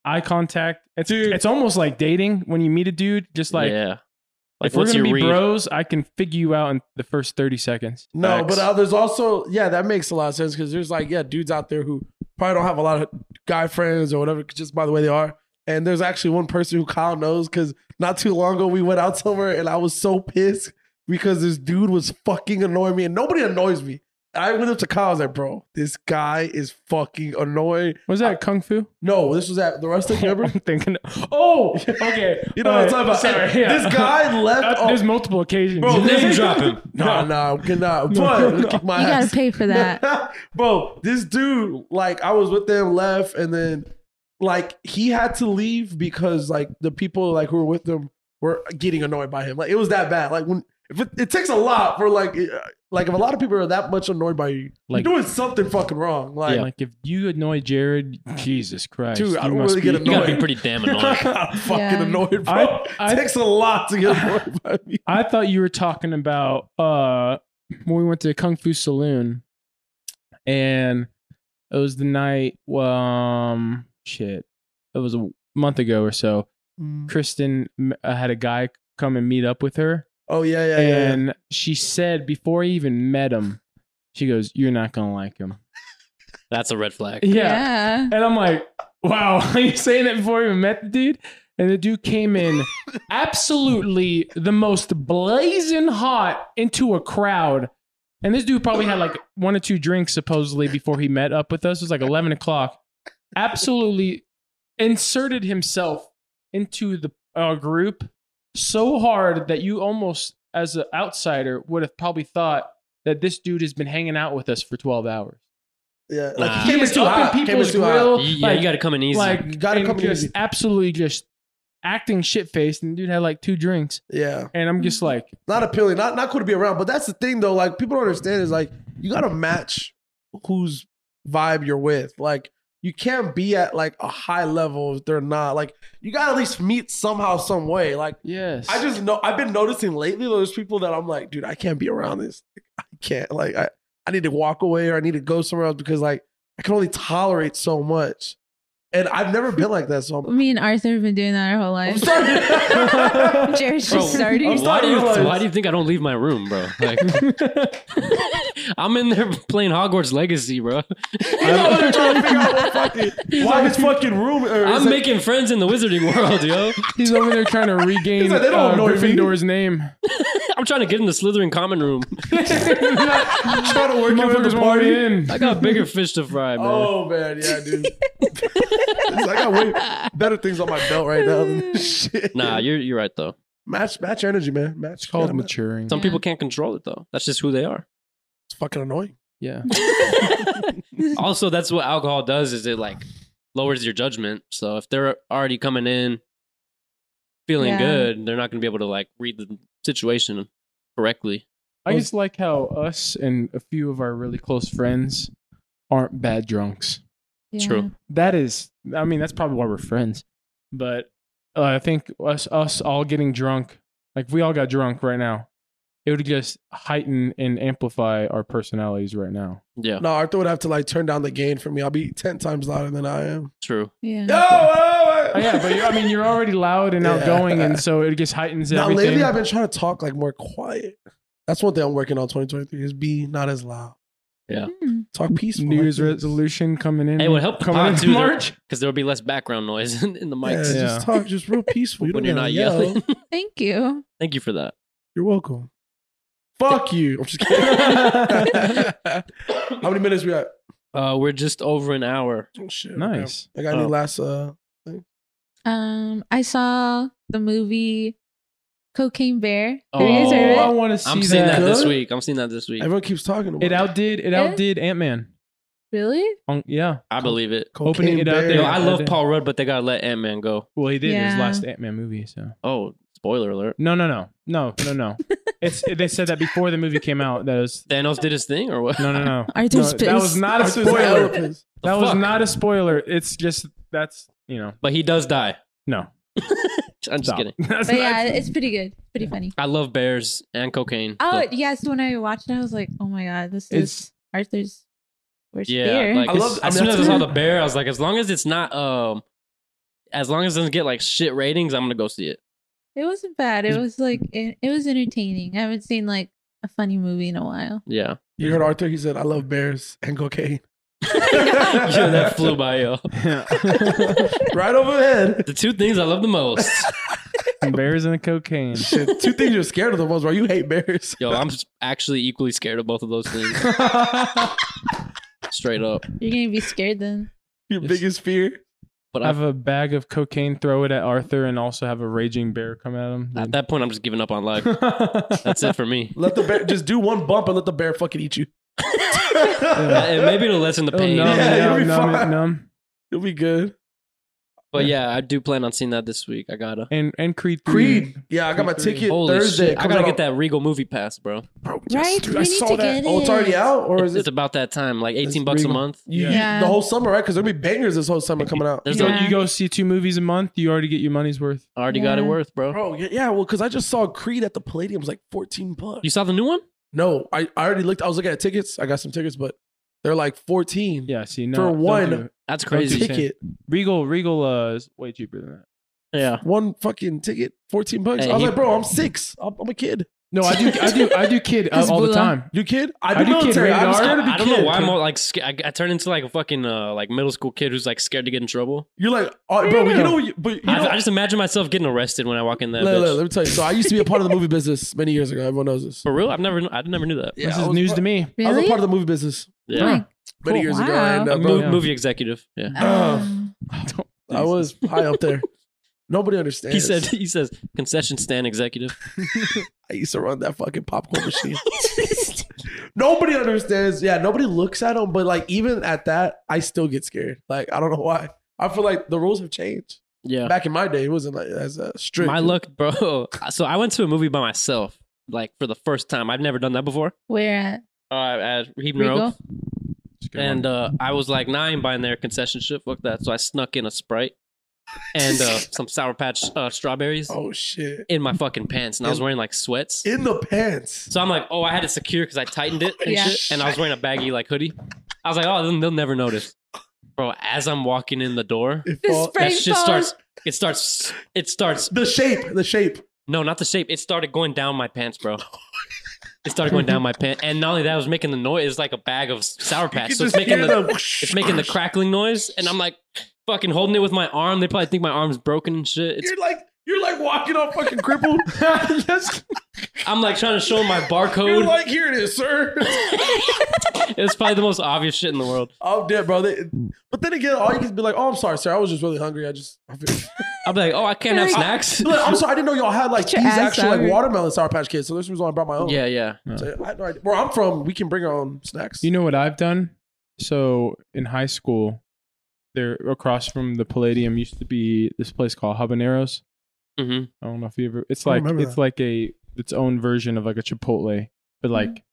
eye contact. Dude. It's almost like dating when you meet a dude. Just like, yeah. Like, if we're what's gonna your be read? bros, I can figure you out in the first 30 seconds. No, Facts. but there's also that makes a lot of sense because there's like dudes out there who probably don't have a lot of guy friends or whatever just by the way they are. And there's actually one person who Kyle knows because not too long ago we went out somewhere and I was so pissed because this dude was fucking annoying me and nobody annoys me. I went up to Kyle. I was like, bro, this guy is fucking annoying. Was that Kung Fu? No, this was at the Rustic, remember? I'm thinking. Oh, okay. You know what I'm talking about? Sorry, yeah. This guy left. There's multiple occasions. Bro, Name drop him. No, cannot. But kick my You ass. gotta pay for that. Bro, this dude, like, I was with them, left, and then, like, he had to leave because, like, the people, like, who were with him were getting annoyed by him. Like, it was that bad. Like, when if it takes a lot for, like, if a lot of people are that much annoyed by you, Like- you're doing something fucking wrong. Like, Like if you annoy Jared, Jesus Christ, Dude, I you don't must really get You gotta be annoyed. pretty damn annoying. I'm fucking Yeah. annoyed, bro. I- it takes a lot to get annoyed by me. I thought you were talking about when we went to Kung Fu Saloon, and it was the night. Shit, it was a month ago or so. Kristen had a guy come and meet up with her, Oh, yeah. and she said before I even met him, she goes, "You're not gonna like him." That's a red flag. Yeah. And I'm like, wow, are you saying that before you even met the dude? And the dude came in absolutely the most blazing hot into a crowd. And this dude probably had like 1 or 2 drinks supposedly before he met up with us. It was like 11 o'clock. Absolutely inserted himself into the group so hard that you almost, as an outsider, would have probably thought that this dude has been hanging out with us for 12 hours. Yeah. Nah. Like, He was up in people's grill. Yeah, you gotta come in easy. Like, You gotta and come in just easy. absolutely just acting shit faced, and the dude had like 2 drinks, Yeah. and I'm just like, Not appealing, not cool to be around. But that's the thing, though. Like, people don't understand is like you got to match whose vibe you're with. Like, you can't be at like a high level if they're not. Like, you got to at least meet somehow, some way. Like, yes, I just know I've been noticing lately there's people that I'm like, dude, I can't be around this. I can't. Like, I need to walk away or I need to go somewhere else because like I can only tolerate so much. And I've never been like that. So Me and Arthur have been doing that our whole I'm life. sorry. Jared's Bro, just starting. I'm Why do you realize- why do you think I don't leave my room, bro? Like, I'm in there playing Hogwarts Legacy, bro. I'm trying to figure out what fucking, why his fucking room. Or I'm is it- making friends in the wizarding world, yo. he's over there trying to regain He's like, they don't know me. Gryffindor's name. I'm trying to get in the Slytherin common room. trying to work you in Motherfuckers the want me party. in. I got bigger fish to fry, man. Oh man, yeah, dude. I got way better things on my belt right now than this shit. Nah, you're right though. match your energy, man. Match. It's called yeah, maturing. Some Yeah. people can't control it though. That's just who they are. It's fucking annoying. Yeah, Also, that's what alcohol does. Is it like lowers your judgment? So if they're already coming in feeling Yeah. good, they're not going to be able to like read the situation correctly. I just like how us and a few of our really close friends aren't bad drunks. Yeah. True. That is, I mean, that's probably why we're friends. But I think us all getting drunk, like if we all got drunk right now, it would just heighten and amplify our personalities right now. Yeah, No, Arthur would have to like turn down the gain for me. I'll be 10 times louder than I am. true. Yeah. Oh, yeah, but I mean, you're already loud and Yeah. outgoing, and so it just heightens Now everything. lately I've been trying to talk like more quiet. That's one thing I'm working on 2023 is be not as loud. Hmm. Talk peaceful. New Year's like this. resolution coming in. Hey, it would help the coming pod into too, March. because there will be less background noise in the Yeah, mics Yeah. just talk just real peaceful. You when don't you're gotta not yell. yelling. Thank you. Thank you for that. You're welcome. Fuck you. I'm just kidding. How many minutes we at? We're just over an hour. Oh shit. Nice. Okay. I got any Oh. last I saw the movie Cocaine Bear. Oh, Have you guys heard I of it? want to see I'm seeing that Good? this week. I'm seeing that this week. everyone keeps talking about It outdid Ant-Man. Really? Yeah. I believe it. Cocaine opening it up Bear. there. Yo, I love did. Paul Rudd, but they gotta let Ant-Man go. Well, he did his Yeah. last Ant-Man movie. So Oh, spoiler alert. no. It's they said that before the movie came out. That was Thanos did his thing, or what? no. Arthur's That was pissed. not a Arthur's spoiler. elephants. That was fuck? not a spoiler. It's just that's But he does die. no. I'm just Stop. kidding. That's But not- yeah, it's pretty good. Pretty funny. I love bears and cocaine. Oh, so- yes. When I watched it, I was like, oh my God, this It's- is Arthur's worst yeah. beer. Like I love- as I mean, soon as I that's saw good. the bear, I was like, as long as it's not as long as it doesn't get like shit ratings, I'm gonna go see it. It wasn't bad. It was like it was entertaining. I haven't seen like a funny movie in a while. Yeah. You heard Arthur? He said, "I love bears and cocaine." Yo, that flew by, yo. Right overhead. The two things I love the most. Bears and cocaine. Shit, 2 things you're scared of the most, bro. You hate bears. Yo, I'm actually equally scared of both of those things. Straight up. You're gonna be scared then. Your biggest fear. But Have a bag of cocaine, throw it at Arthur, and also have a raging bear come at him. at that point, I'm just giving up on life. That's it for me. Let the bear just do one bump and let the bear fucking eat you. And maybe it'll lessen the pain. Yeah, you'll be numb, fine. numb. You'll be good. But yeah, I do plan on seeing that this week. I gotta. And Creed 3. Creed. Yeah, I got my Creed ticket Holy Thursday. shit! I gotta get that Regal movie pass, bro. Bro, Right? dude, We I need saw to that. get Oh, it's already it. out, or is It's it? about that time, like It's $18 a Regal. month. Yeah. The whole summer, right? Because there'll be bangers this whole summer coming out. There's So no, Yeah. you go see 2 movies a month, you already get your money's worth. I already got it Yeah. worth, bro. Bro, yeah, well, because I just saw Creed at the Palladium. It was like $14. You saw the new one? No, I already looked. I was looking at tickets. I got some tickets, but they're like 14 Yeah, see, no. For don't one- do it. That's Don't crazy. do ticket. Regal is way cheaper than that. Yeah. One fucking ticket, $14. Hey, I was he- like, bro, I'm 6. I'm a kid. No, I do kid It's all the blue. time. You kid? I I do do kid military. radar. I'm scared to be I don't know kid. why I'm all, like I turned into like a fucking like middle school kid who's like scared to get in trouble. You're like, oh, bro, you know, but you know, I just imagine myself getting arrested when I walk in that. let bitch. me tell you. So I used to be a part of the movie business many years ago. Everyone knows this. For real, I never knew that. Yeah, This I is was news part- to me. I was Really? a part of the movie business Yeah, Like, many cool. years ago. Wow. And, a bro, yeah. movie executive. Yeah, Um, I was high up there. Nobody understands. he says concession stand executive. I used to run that fucking popcorn machine. Nobody understands. Yeah, nobody looks at them. But like, even at that, I still get scared. Like, I don't know why. I feel like the rules have changed. Yeah, Back in my day, it wasn't like as strict. my luck, bro. So I went to a movie by myself, like for the first time. I've never done that before. where at? At Heaton Regal? Road. And I was like, nah, I ain't buying their concession shit. Fuck that. So I snuck in a Sprite and some Sour Patch strawberries Oh shit! in my fucking pants. And I was wearing like sweats. In the pants. So I'm like, oh, I had it secure because I tightened it and Yeah. shit. And I was wearing a baggy like hoodie. I was like, oh, they'll never notice. Bro, as I'm walking in the door, It The fall- spray that shit falls. starts. the shape. No, not the shape. It started going down my pants, bro. It started going down my pants. And not only that, it was making the noise. It's like a bag of Sour Patch. You So it's just making hear it's making the crackling noise. And I'm like fucking holding it with my arm. They probably think my arm's broken and shit. You're like walking on fucking crippled. Yes. I'm like trying to show them my You're barcode. like, here it is, sir. It's probably the most obvious shit in the world. I'm dead, bro. But then again, all you can be like, oh, I'm sorry, sir. I was just really hungry. I feel I'll be like, oh, I can't have Like- snacks. Look, I'm sorry. I didn't know y'all had like Get your these ass actual like out. watermelon Sour Patch Kids. So this was why I brought my own. Yeah, yeah. So I had no idea. Where I'm from, we can bring our own snacks. You know what I've done? So in high school, there across from the Palladium used to be this place called Habaneros. Mm-hmm. I don't know if you ever. It's I like remember it's that. like its own version of like a Chipotle, but like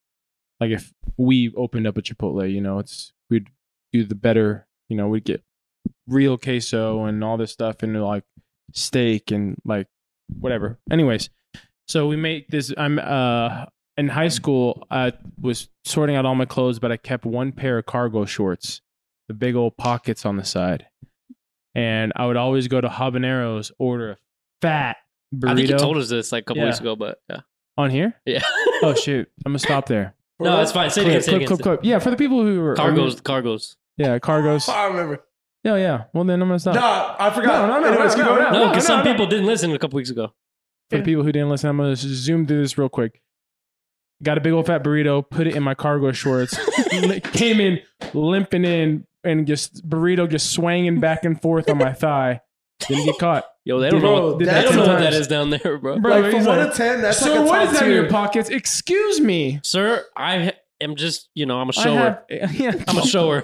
if we opened up a Chipotle, you know, we'd do the better. You know, we'd get real queso and all this stuff and like steak and like whatever. Anyways, so we make this. I'm in high school. I was sorting out all my clothes, but I kept one pair of cargo shorts, the big old pockets on the side, and I would always go to Habaneros, order a fat burrito. I think you told us this like a couple Yeah. weeks ago, but yeah. On here? Yeah. Oh shoot! I'm gonna stop there. No, it's fine. Say it again. Say it again. Clip. Yeah, for the people who are Cargos. Yeah, cargos. I remember. Yeah. Well, then I'm gonna stop. Nah, I forgot. No, Anyways, keep going. No, because some no. people didn't listen a couple weeks ago. For the people who didn't listen, I'm gonna just zoom through this real quick. Got a big old fat burrito, put it in my cargo shorts, came in limping in, and just burrito just swinging back and forth on my thigh. Didn't get caught. Yo, they don't Bro, know. What, did they that don't know what 10 that times. is down there, bro. Bro, Like from he's 1 like, to 10, that's so like a what top is that in your tier. pockets? Excuse me. Sir, I am just, I'm a I shower. have- yeah. I'm a shower.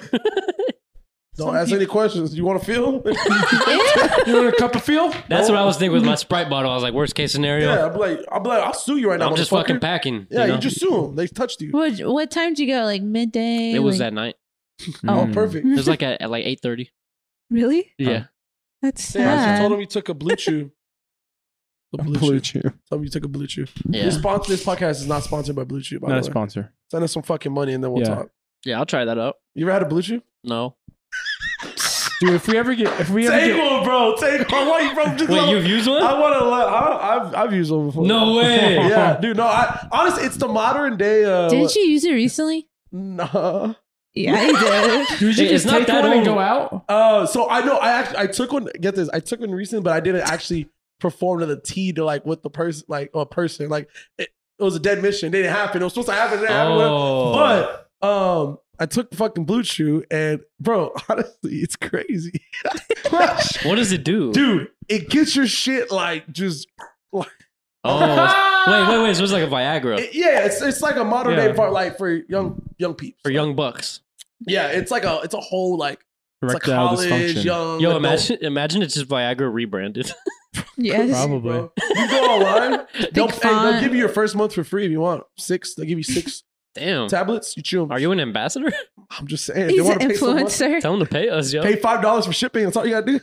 Don't ask any questions. You want to feel? You want a cup of feel? That's what I was thinking with my Sprite bottle. I was like, worst case scenario. Yeah, I'll be like, I'll sue you right now. I'm just motherfucker. fucking packing. Yeah, know? you just sue them. They touched you. What time did you go? Like midday? It was like, that night. Oh, Mm. perfect. It was like at like 8:30. Really? Yeah. That's Yeah, I sad. told him you took a blue chew. The Blue Chew. Told him you took a blue chew. Yeah. This podcast is not sponsored by Blue Chew. By Not a the way. sponsor. Send us some fucking money and then we'll Yeah. talk. Yeah, I'll try that out. You ever had a blue chew? No. Dude, if we ever get Take one, bro. Take one. Why you, bro? Just Wait, you've used one? I want to let. I've used one before. No way. Yeah, dude. No, honestly, it's the modern day. Didn't you use it recently? Nah. Yeah, I did. Dude, you It's just not take that one and old. go out? So I know I took one. Get this, I took one recently, but I didn't actually perform to the T to like with the person, like a person. Like it was a dead mission. It didn't happen. It was supposed to happen. It didn't happen. Oh. But I took the fucking Blue Chew, and bro, honestly, it's crazy, What does it do? dude. It gets your shit like just. Oh, wait. So it's like a Viagra Yeah, it's like a modern Yeah. day part, like for young peeps. for young bucks. Yeah, it's a whole like it's like Erectile college dysfunction. young. Yo, adult. imagine it's just Viagra rebranded. Yes. Probably. Bro. You go online. they'll font. give you your first month for free if you want. They'll give you 6 Damn. tablets. You chew them. Are you an ambassador? I'm just saying. He's they want an to pay so much. influencer. Tell them to pay us, yo. Pay $5 for shipping. That's all you gotta do.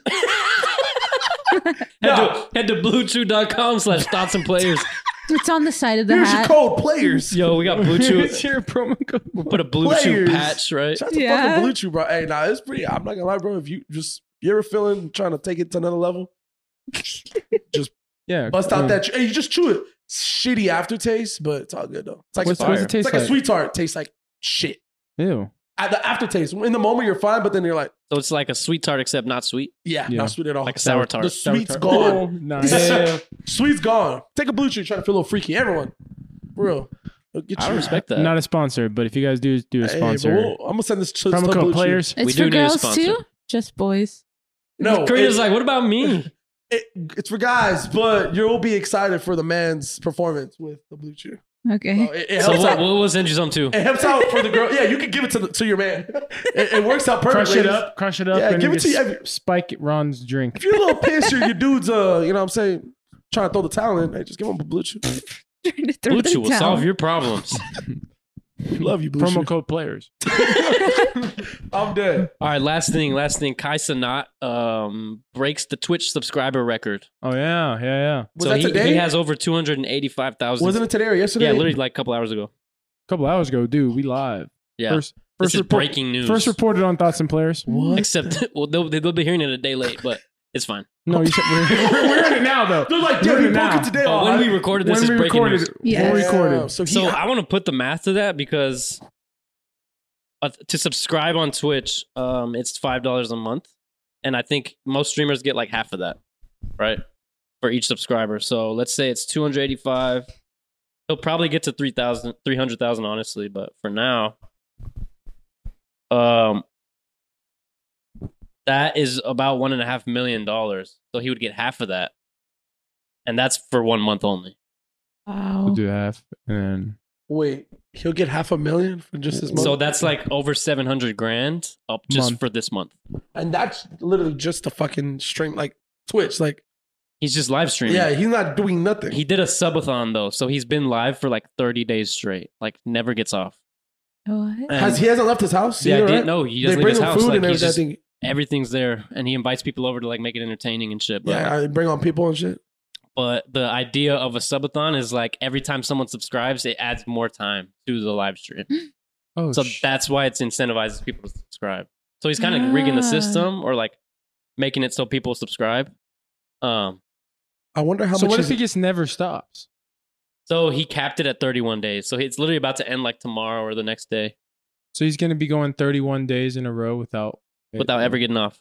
Head to bluechew.com/thoughts and players. It's on the side of the Here's your hat. code, players. Yo, we got Blue Chew. It's your promo code. We'll put a Blue Chew Players. patch, right? Shout out to Yeah. fucking Blue Chew, bro. Hey, nah, it's pretty. I'm not gonna lie, bro. If you ever feeling trying to take it to another level, just Yeah. bust out that. Hey, you just chew it. Shitty aftertaste, but it's all good though. It's like What's fire. it It's taste like a like? sweet tart. Tastes like shit. Ew. At the aftertaste, in the moment you're fine, but then you're like, So it's like a sweet tart except not sweet, yeah, Yeah. not sweet at all. like a sour tart. The sweet's Sour gone. tart. Oh, nice. Yeah. Sweet's gone. Take a Blue Chew. Trying to feel a little freaky. Everyone, for real. It'll get I you- respect that. Not a sponsor, but if you guys do a Hey, sponsor, but I'm gonna send this to promo Blue code Chew. players. It's We for do need a girls sponsor. too? Just boys. No, Karina's like, what about me? it's for guys, but you'll be excited for the man's performance with the Blue Chew. Okay. So it So helps out. we'll send you some too. It helps out for the girl. Yeah, you can give it to your man. It works out perfectly. Crush it up, Yeah, and give you it to just you. spike Ron's drink. If you're a little pissed or your dude's, you know what I'm saying, trying to throw the towel in, hey, just give him a Blue Chew. Blue Chew will solve your problems. We love you, Blue Promo Chew. code players. I'm dead. All right, last thing. Kai Cenat breaks the Twitch subscriber record. Oh yeah. Was So that today? he has over 285,000. Wasn't it today or yesterday? Yeah, literally like a couple hours ago. A couple hours ago, dude, we live. Yeah. First This is report- breaking news. First reported on Thoughts and Players. What? Except, well, they'll be hearing it a day late, but it's fine. No, you said we're in it now though. They're like, We're yeah, in we it broke now. it today. But when we recorded this, When is we breaking recorded, news. Yeah. we recorded. So, So I want to put the math to that because to subscribe on Twitch, it's $5 a month, and I think most streamers get like half of that, right, for each subscriber. So let's say it's 285. He'll probably get to 300,000, honestly, but for now, that is about $1.5 million. So he would get half of that, and that's for 1 month only. Wow. We'll do half, and then wait, he'll get $500,000 for just this month? So that's like over 700 grand up just Month. for this month. And that's literally just the fucking stream, like Twitch. Like, He's just live streaming. yeah, he's not doing nothing. He did a subathon though, so he's been live for like 30 days straight. Like never gets off. What? And- He hasn't left his house? yeah, either, right? no, he They doesn't leave bring his him house. food Like, and he's everything. just, everything's there, and he invites people over to like make it entertaining and shit. But, Yeah, I bring on people and shit. but the idea of a subathon is like every time someone subscribes, it adds more time to the live stream. oh, So that's why it's incentivizes people to subscribe. So he's kind of rigging the system or like making it so people subscribe. I wonder how so much what is if he just never stops? So he capped it at 31 days. So it's literally about to end like tomorrow or the next day So he's going to be going 31 days in a row without ever getting off.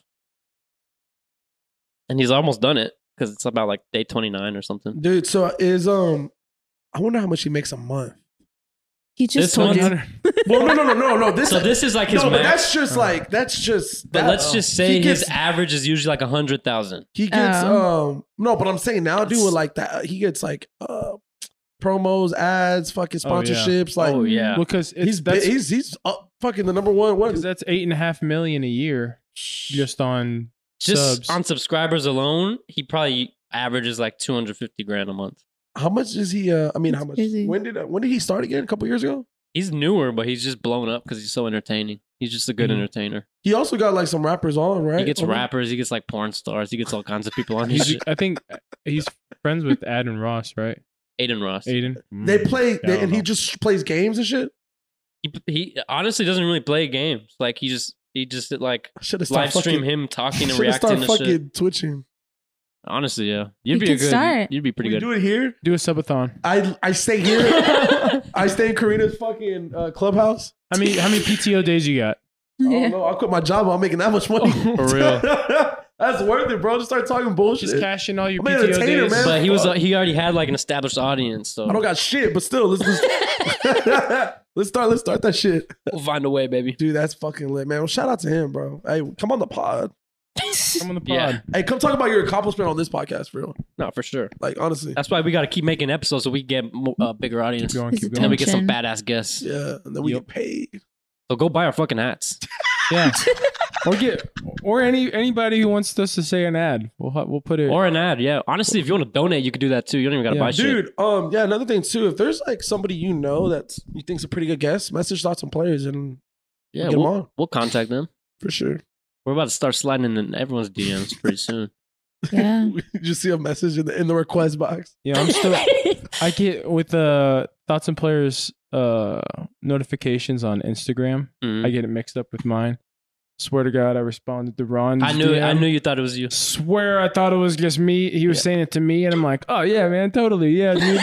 And he's almost done it because it's about like day 29 or something. Dude, so I wonder how much he makes a month. He just This told month- you. Well, no. So this is like his no, but max. that's just like But But let's just say he his gets, average is usually like 100,000. he gets Oh. no, but I'm saying now, dude, with like that, he gets like promos, ads, fucking Oh, yeah. sponsorships. Like Oh yeah. because he's fucking the number one. What? because that's $8.5 million a year just on Just subs. on subscribers alone, he probably averages like 250 grand a month. How much is he? I mean, how much? Crazy. When did he start again? A couple years ago. He's newer, but he's just blown up because he's so entertaining. He's just a good Mhm. entertainer. He also got like some rappers on, right? He gets Okay. rappers, he gets like porn stars, he gets all kinds of people on his He's, shit. I think he's friends with Adden Ross, right? Aiden Ross. Aiden. They play, Yeah, I don't and he know. just plays games and shit. He honestly doesn't really play games. Like he just He just like Should have live started stream fucking. him talking and Should have reacting started to shit. fucking twitching. Honestly, yeah, You you'd be a could good. start. You'd be pretty We good. do it here. Do a subathon. I stay here. I stay in Karina's fucking clubhouse. How many PTO days you got? I Yeah. don't know. I quit my job. I'm making that much money. For real. That's worth it, bro. Just start talking bullshit. Just cash in all your I'm an PTO entertainer, days. man. But he already had like an established audience, so I don't got shit, but still, let's let's start that shit, we'll find a way, baby. dude. That's fucking lit, man. Well, shout out to him, bro. Hey, come on the pod. Come on the pod. Yeah. Hey, come talk about your accomplishment on this podcast, for real. No, for sure. Like honestly, That's why we got to keep making episodes so we get a bigger audience, Keep going, His keep and then going. we get some Attention. badass guests. yeah, and then we Yep. get paid. So go buy our fucking hats. Yeah. or anybody who wants us to say an ad. We'll put it. Or an ad, yeah. Honestly, if you want to donate, you could do that too. You don't even got to Yeah. buy shit. Dude, yeah, another thing too. If there's like somebody you know that you think's a pretty good guest, message Thoughts and Players and Yeah, get 'em we'll, on we'll contact them. for sure. We're about to start sliding in everyone's DMs pretty soon. Yeah. You just see a message in the request box. Yeah, I'm still. I get with the Thoughts and Players notifications on Instagram. Mhm. I get it mixed up with mine. Swear to God, I responded to Ron. I knew you thought it was you. Swear, I thought it was just me. He was saying it to me, and I'm like, "Oh yeah, man, totally, yeah, dude."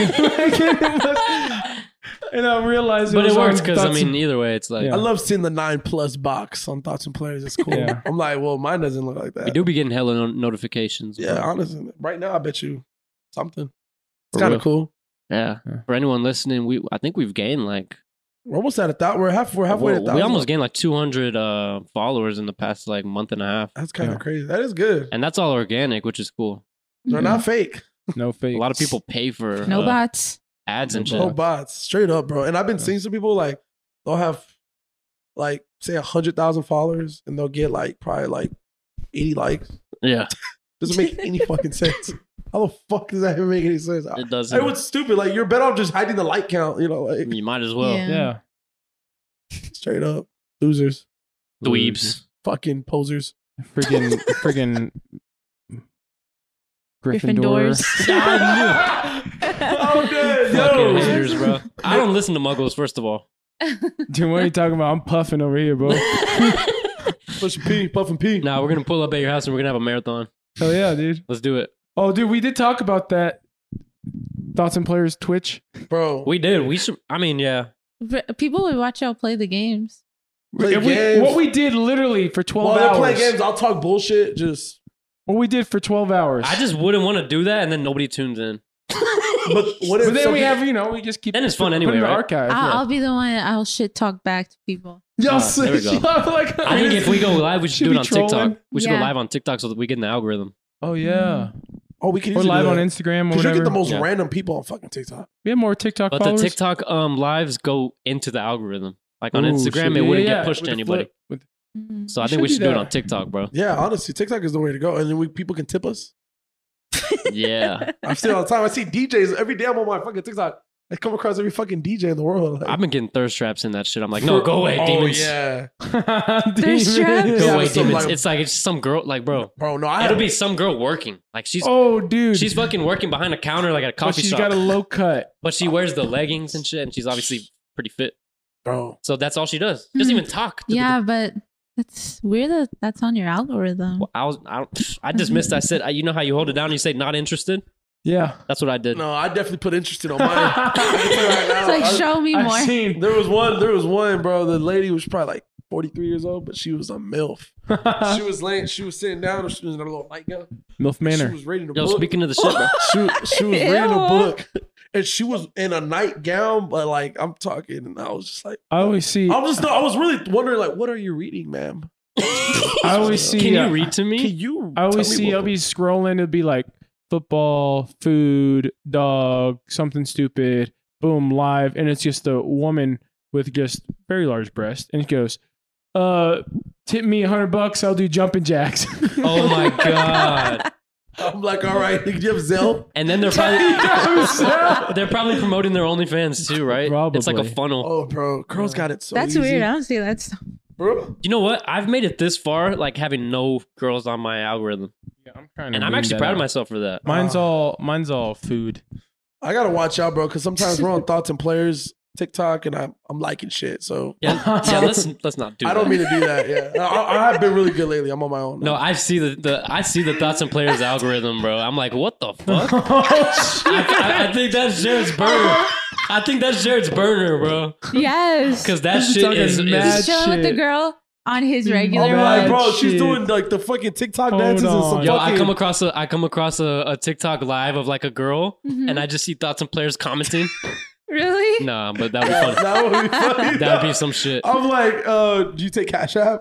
And I realized, But it was on works because, I Thoughts and- mean, either way, it's like, Yeah. I love seeing the 9+ box on Thoughts and Players. It's cool. Yeah. I'm like, well, mine doesn't look like that. we do be getting hella notifications. Yeah, bro. honestly, right now I bet you something. It's For kind real. of cool. Yeah. Yeah. For anyone listening, I think we've gained like, We're almost at 1,000. We're halfway at 1,000. we almost gained like 200 followers in the past like month and a half. That's kind of Yeah. crazy. That is good. And that's all organic, which is cool. They're not fake. no fake. A lot of people pay for No bots. ads and No shit. No bots, straight up, bro. And I've been seeing some people like they'll have like say 100,000 followers and they'll get like probably like 80 likes. Yeah, Doesn't make any fucking sense. How the fuck does that even make any sense? it doesn't. It was stupid. Like you're better off just hiding the like count. You know, like You might as well. Yeah. Yeah. straight up losers, Dweebs. fucking posers. Friggin' Gryffindors. Oh, good. Fucking Yo. haters, bro. I don't listen to muggles, first of all. Dude, what are you talking about? I'm puffing over here, bro. Push P, puff and P. Now we're going to pull up at your house and we're going to have a marathon. Hell yeah, dude. Let's do it. Oh, dude, we did talk about that. Thoughts and Players Twitch. Bro. We did. We should, I mean, yeah. People would watch y'all play the games. Play And we- games. what we did literally for 12 While they're hours. playing games, I'll talk bullshit. Just, What we did for 12 hours. I just wouldn't want to do that and then nobody tunes in. but what if But then some we people- have, we just keep. Then it's fun put anyway, in the right? archive. I'll be the one. I'll shit talk back to people. Yes, there we go. Like, I think if we go live, we should Should do be it on TikTok. trolling. We should go Yeah. live on TikTok so that we get in the algorithm. Oh yeah. Oh, we can Or easily live do on that. Instagram or Because you whatever. get the most Yeah. random people on fucking TikTok. We have more TikTok But followers. the TikTok lives go into the algorithm. Like on Ooh, Instagram, shit. it wouldn't Yeah, get pushed with to the anybody. flip, with- Mhm. So I We think we should should do do it that. on TikTok, bro. Yeah, honestly, TikTok is the way to go. And then people can tip us. Yeah. I see it all the time. I see DJs every day. I'm on my fucking TikTok. I come across every fucking DJ in the world. Like, I've been getting thirst traps in that shit. I'm like, no, go away, oh, demons. yeah. Demons. traps? Go Yeah, away, some, demons. like- It's like, it's some girl, like, bro. Bro, no, I It'll be some girl working. Like, she's Oh, dude. she's fucking working behind a counter, like at a But coffee she's shop. got a low cut. But she wears the leggings and shit, and she's obviously pretty fit. bro. So that's all she does. She doesn't even talk. to the- Yeah, but that's weird that that's on your algorithm. I dismissed. I said, you know how you hold it down and you say not interested? Yeah. That's what I did. No, I definitely put interested on mine. I can tell you right now. It's like, show me I've more. seen. There was one, bro. The lady was probably like 43 years old, but she was a MILF. She was sitting down, she was in a little nightgown. MILF She Manor. was reading a Yo, book. speaking of the shit, bro. She was reading a Ew. book. And she was in a nightgown, but like I'm talking, and I was just like, I always see. I was really wondering, like, what are you reading, ma'am? I always see. Can you read to me? Can you? I always tell me see. what I'll be scrolling. It'll be like football, food, dog, something stupid. Boom, live, and it's just a woman with just very large breasts, and it goes, "Tip me $100. I'll do jumping jacks." Oh my god! I'm like, all right, do you have Zelle? And then they're probably promoting their OnlyFans too, right? It's like a Probably. funnel. Oh, bro, girls got it so That's easy. weird. I don't see that stuff. Bro, You know what? I've made it this far, like having no girls on my algorithm, Yeah, I'm trying and I'm actually proud of myself for that. Mine's all food. I gotta watch out, bro, because sometimes we're on Thoughts and Players, TikTok and I'm liking shit. So Yeah, let's not do that. I don't mean to do that. Yeah, I have been really good lately. I'm on my own. No, I see the thoughts and players algorithm, bro. I'm like, what the fuck? I think that's Jared's burner. I think that's Jared's burner, bro. Yes. Because that This is shit talking is mad He's chilling with the shit. girl on his Oh, regular man, Like, one. bro, shit. she's doing like the fucking TikTok Hold dances and some on. Yo, fucking. I come across a TikTok live of like a girl, Mhm. and I just see thoughts and players commenting. Really? Nah, but that'd be fun. That would be funny. That'd be some shit. I'm like, do you take Cash App?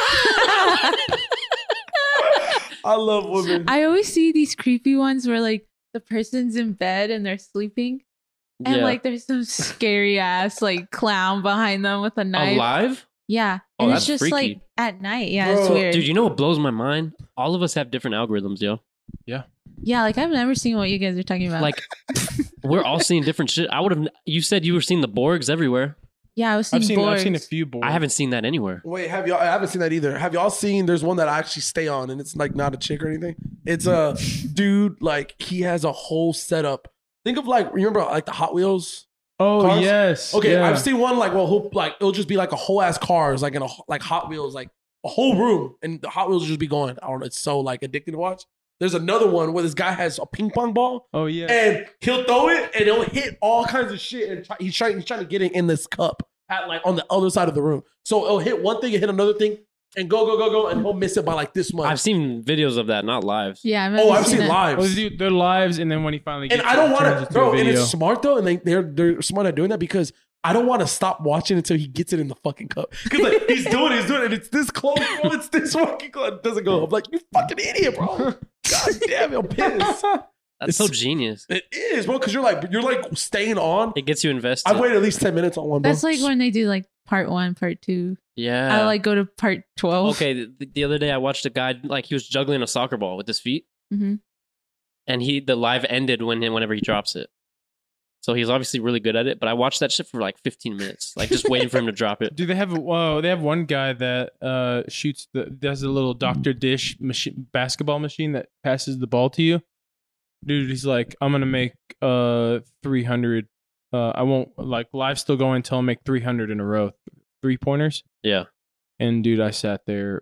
I love women. I always see these creepy ones where like the person's in bed and they're sleeping, and Yeah. like there's some scary ass like clown behind them with a knife. Alive? Yeah, Oh, and that's it's just freaky. like at night. Yeah, it's Bro, weird. Dude, you know what blows my mind? All of us have different algorithms, yo. Yeah, like I've never seen what you guys are talking about. Like, we're all seeing different shit. I would have. You said you were seeing the Borgs everywhere. yeah, I was seeing I've seen a Borgs. few boards. I haven't seen that anywhere. Wait, have y'all? I haven't seen that either. Have y'all seen? There's one that I actually stay on, and it's like not a chick or anything. It's a dude. Like he has a whole setup. Think of like remember like the Hot Wheels. Oh Cars? yes. Okay, yeah. I've seen one like it'll just be like a whole ass cars like in a like Hot Wheels like a whole room, and the Hot Wheels will just be going. I don't know. It's so like addicting to watch. There's another one where this guy has a ping pong ball. Oh yeah. And he'll throw it and it'll hit all kinds of shit. And he's trying to get it in this cup at like on the other side of the room. So it'll hit one thing and hit another thing and go. And he'll miss it by like this much. I've seen videos of that, not live. Yeah, I've seen that. lives. Oh, dude, they're lives, and then when he finally gets And I don't it, want turns to, it bro, a and video. it's smart though. And they're smart at doing that because I don't want to stop watching until he gets it in the fucking cup. Because like he's doing it, and it's this close, bro. It's this fucking close. It doesn't go. I'm like, you fucking idiot, bro. God damn it, I'm pissed. That's so genius. It is, bro, because you're like staying on. It gets you invested. I've waited at least 10 minutes on one, bro. That's like when they do like part 1, part 2. Yeah. I like go to part 12. Okay, the other day I watched a guy like he was juggling a soccer ball with his feet, Mhm. and the live ended whenever he drops it. So he's obviously really good at it. But I watched that shit for like 15 minutes, like just waiting for him to drop it. Do they have? They have one guy that does a little Dr. Dish basketball machine that passes the ball to you. Dude, he's like, I'm gonna make 300. I won't like live still going until I make 300 in a row, 3-pointers. Yeah. And dude, I sat there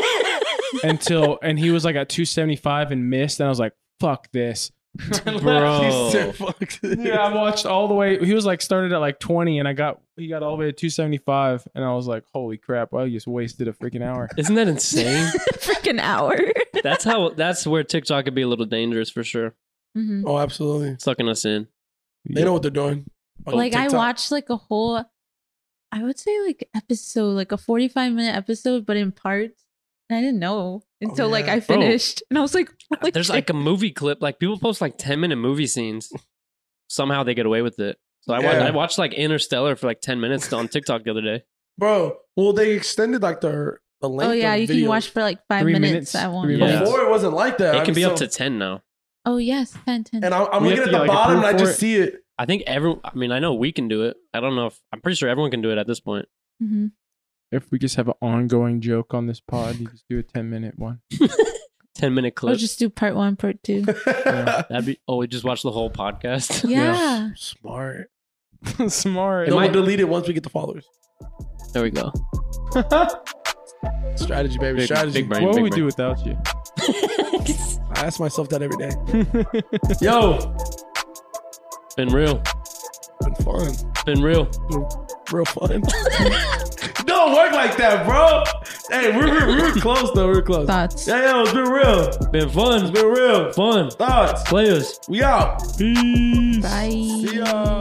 and he was like at 275 and missed, and I was like, fuck this. Bro. He said, fuck this. Yeah, I watched all the way. He was like started at like 20, and he got all the way to 275, and I was like, holy crap! I just wasted a freaking hour. Isn't that insane? Freaking hour. That's where TikTok could be a little dangerous for sure. Mhm. Oh, absolutely. Sucking us in. They know what they're doing. On Like I TikTok. watched like a whole, I would say like episode, like a 45-minute episode, but in parts. And I didn't know until like yeah. I finished, and I was like, holy There's shit. like a movie clip. Like people post like 10-minute movie scenes. Somehow they get away with it. So Yeah. I watched like Interstellar for like 10 minutes on TikTok the other day. Bro, well, they extended like the length Oh yeah, of you can videos. watch for like 5 3 minutes minutes, at once. 3 Yeah. minutes. Before it wasn't like that. It can be up So- to 10 now. Oh yes, 10. And I'm We looking have at to the get, like, bottom and I approved just for see it. I think I know we can do it. I don't know I'm pretty sure everyone can do it at this point. Mm-hmm. If we just have an ongoing joke on this pod, you just do a 10-minute one. 10-minute I'll clip. just do part 1, part 2. That'd be we just watch the whole podcast. Yeah. Smart. Smart. No, might- we'll delete it once we get the followers. There we go. Strategy, baby. Big- Strategy. big brain. What would we brain. do without you? I ask myself that every day. Yo, been real. Been fun. Been real. Real fun. Don't work like that, bro. Hey, we're close though. We're close. Thoughts. Yeah, it's been real. Been fun. It's been real. Fun. Thoughts. Players. We out. Peace. Bye. See ya.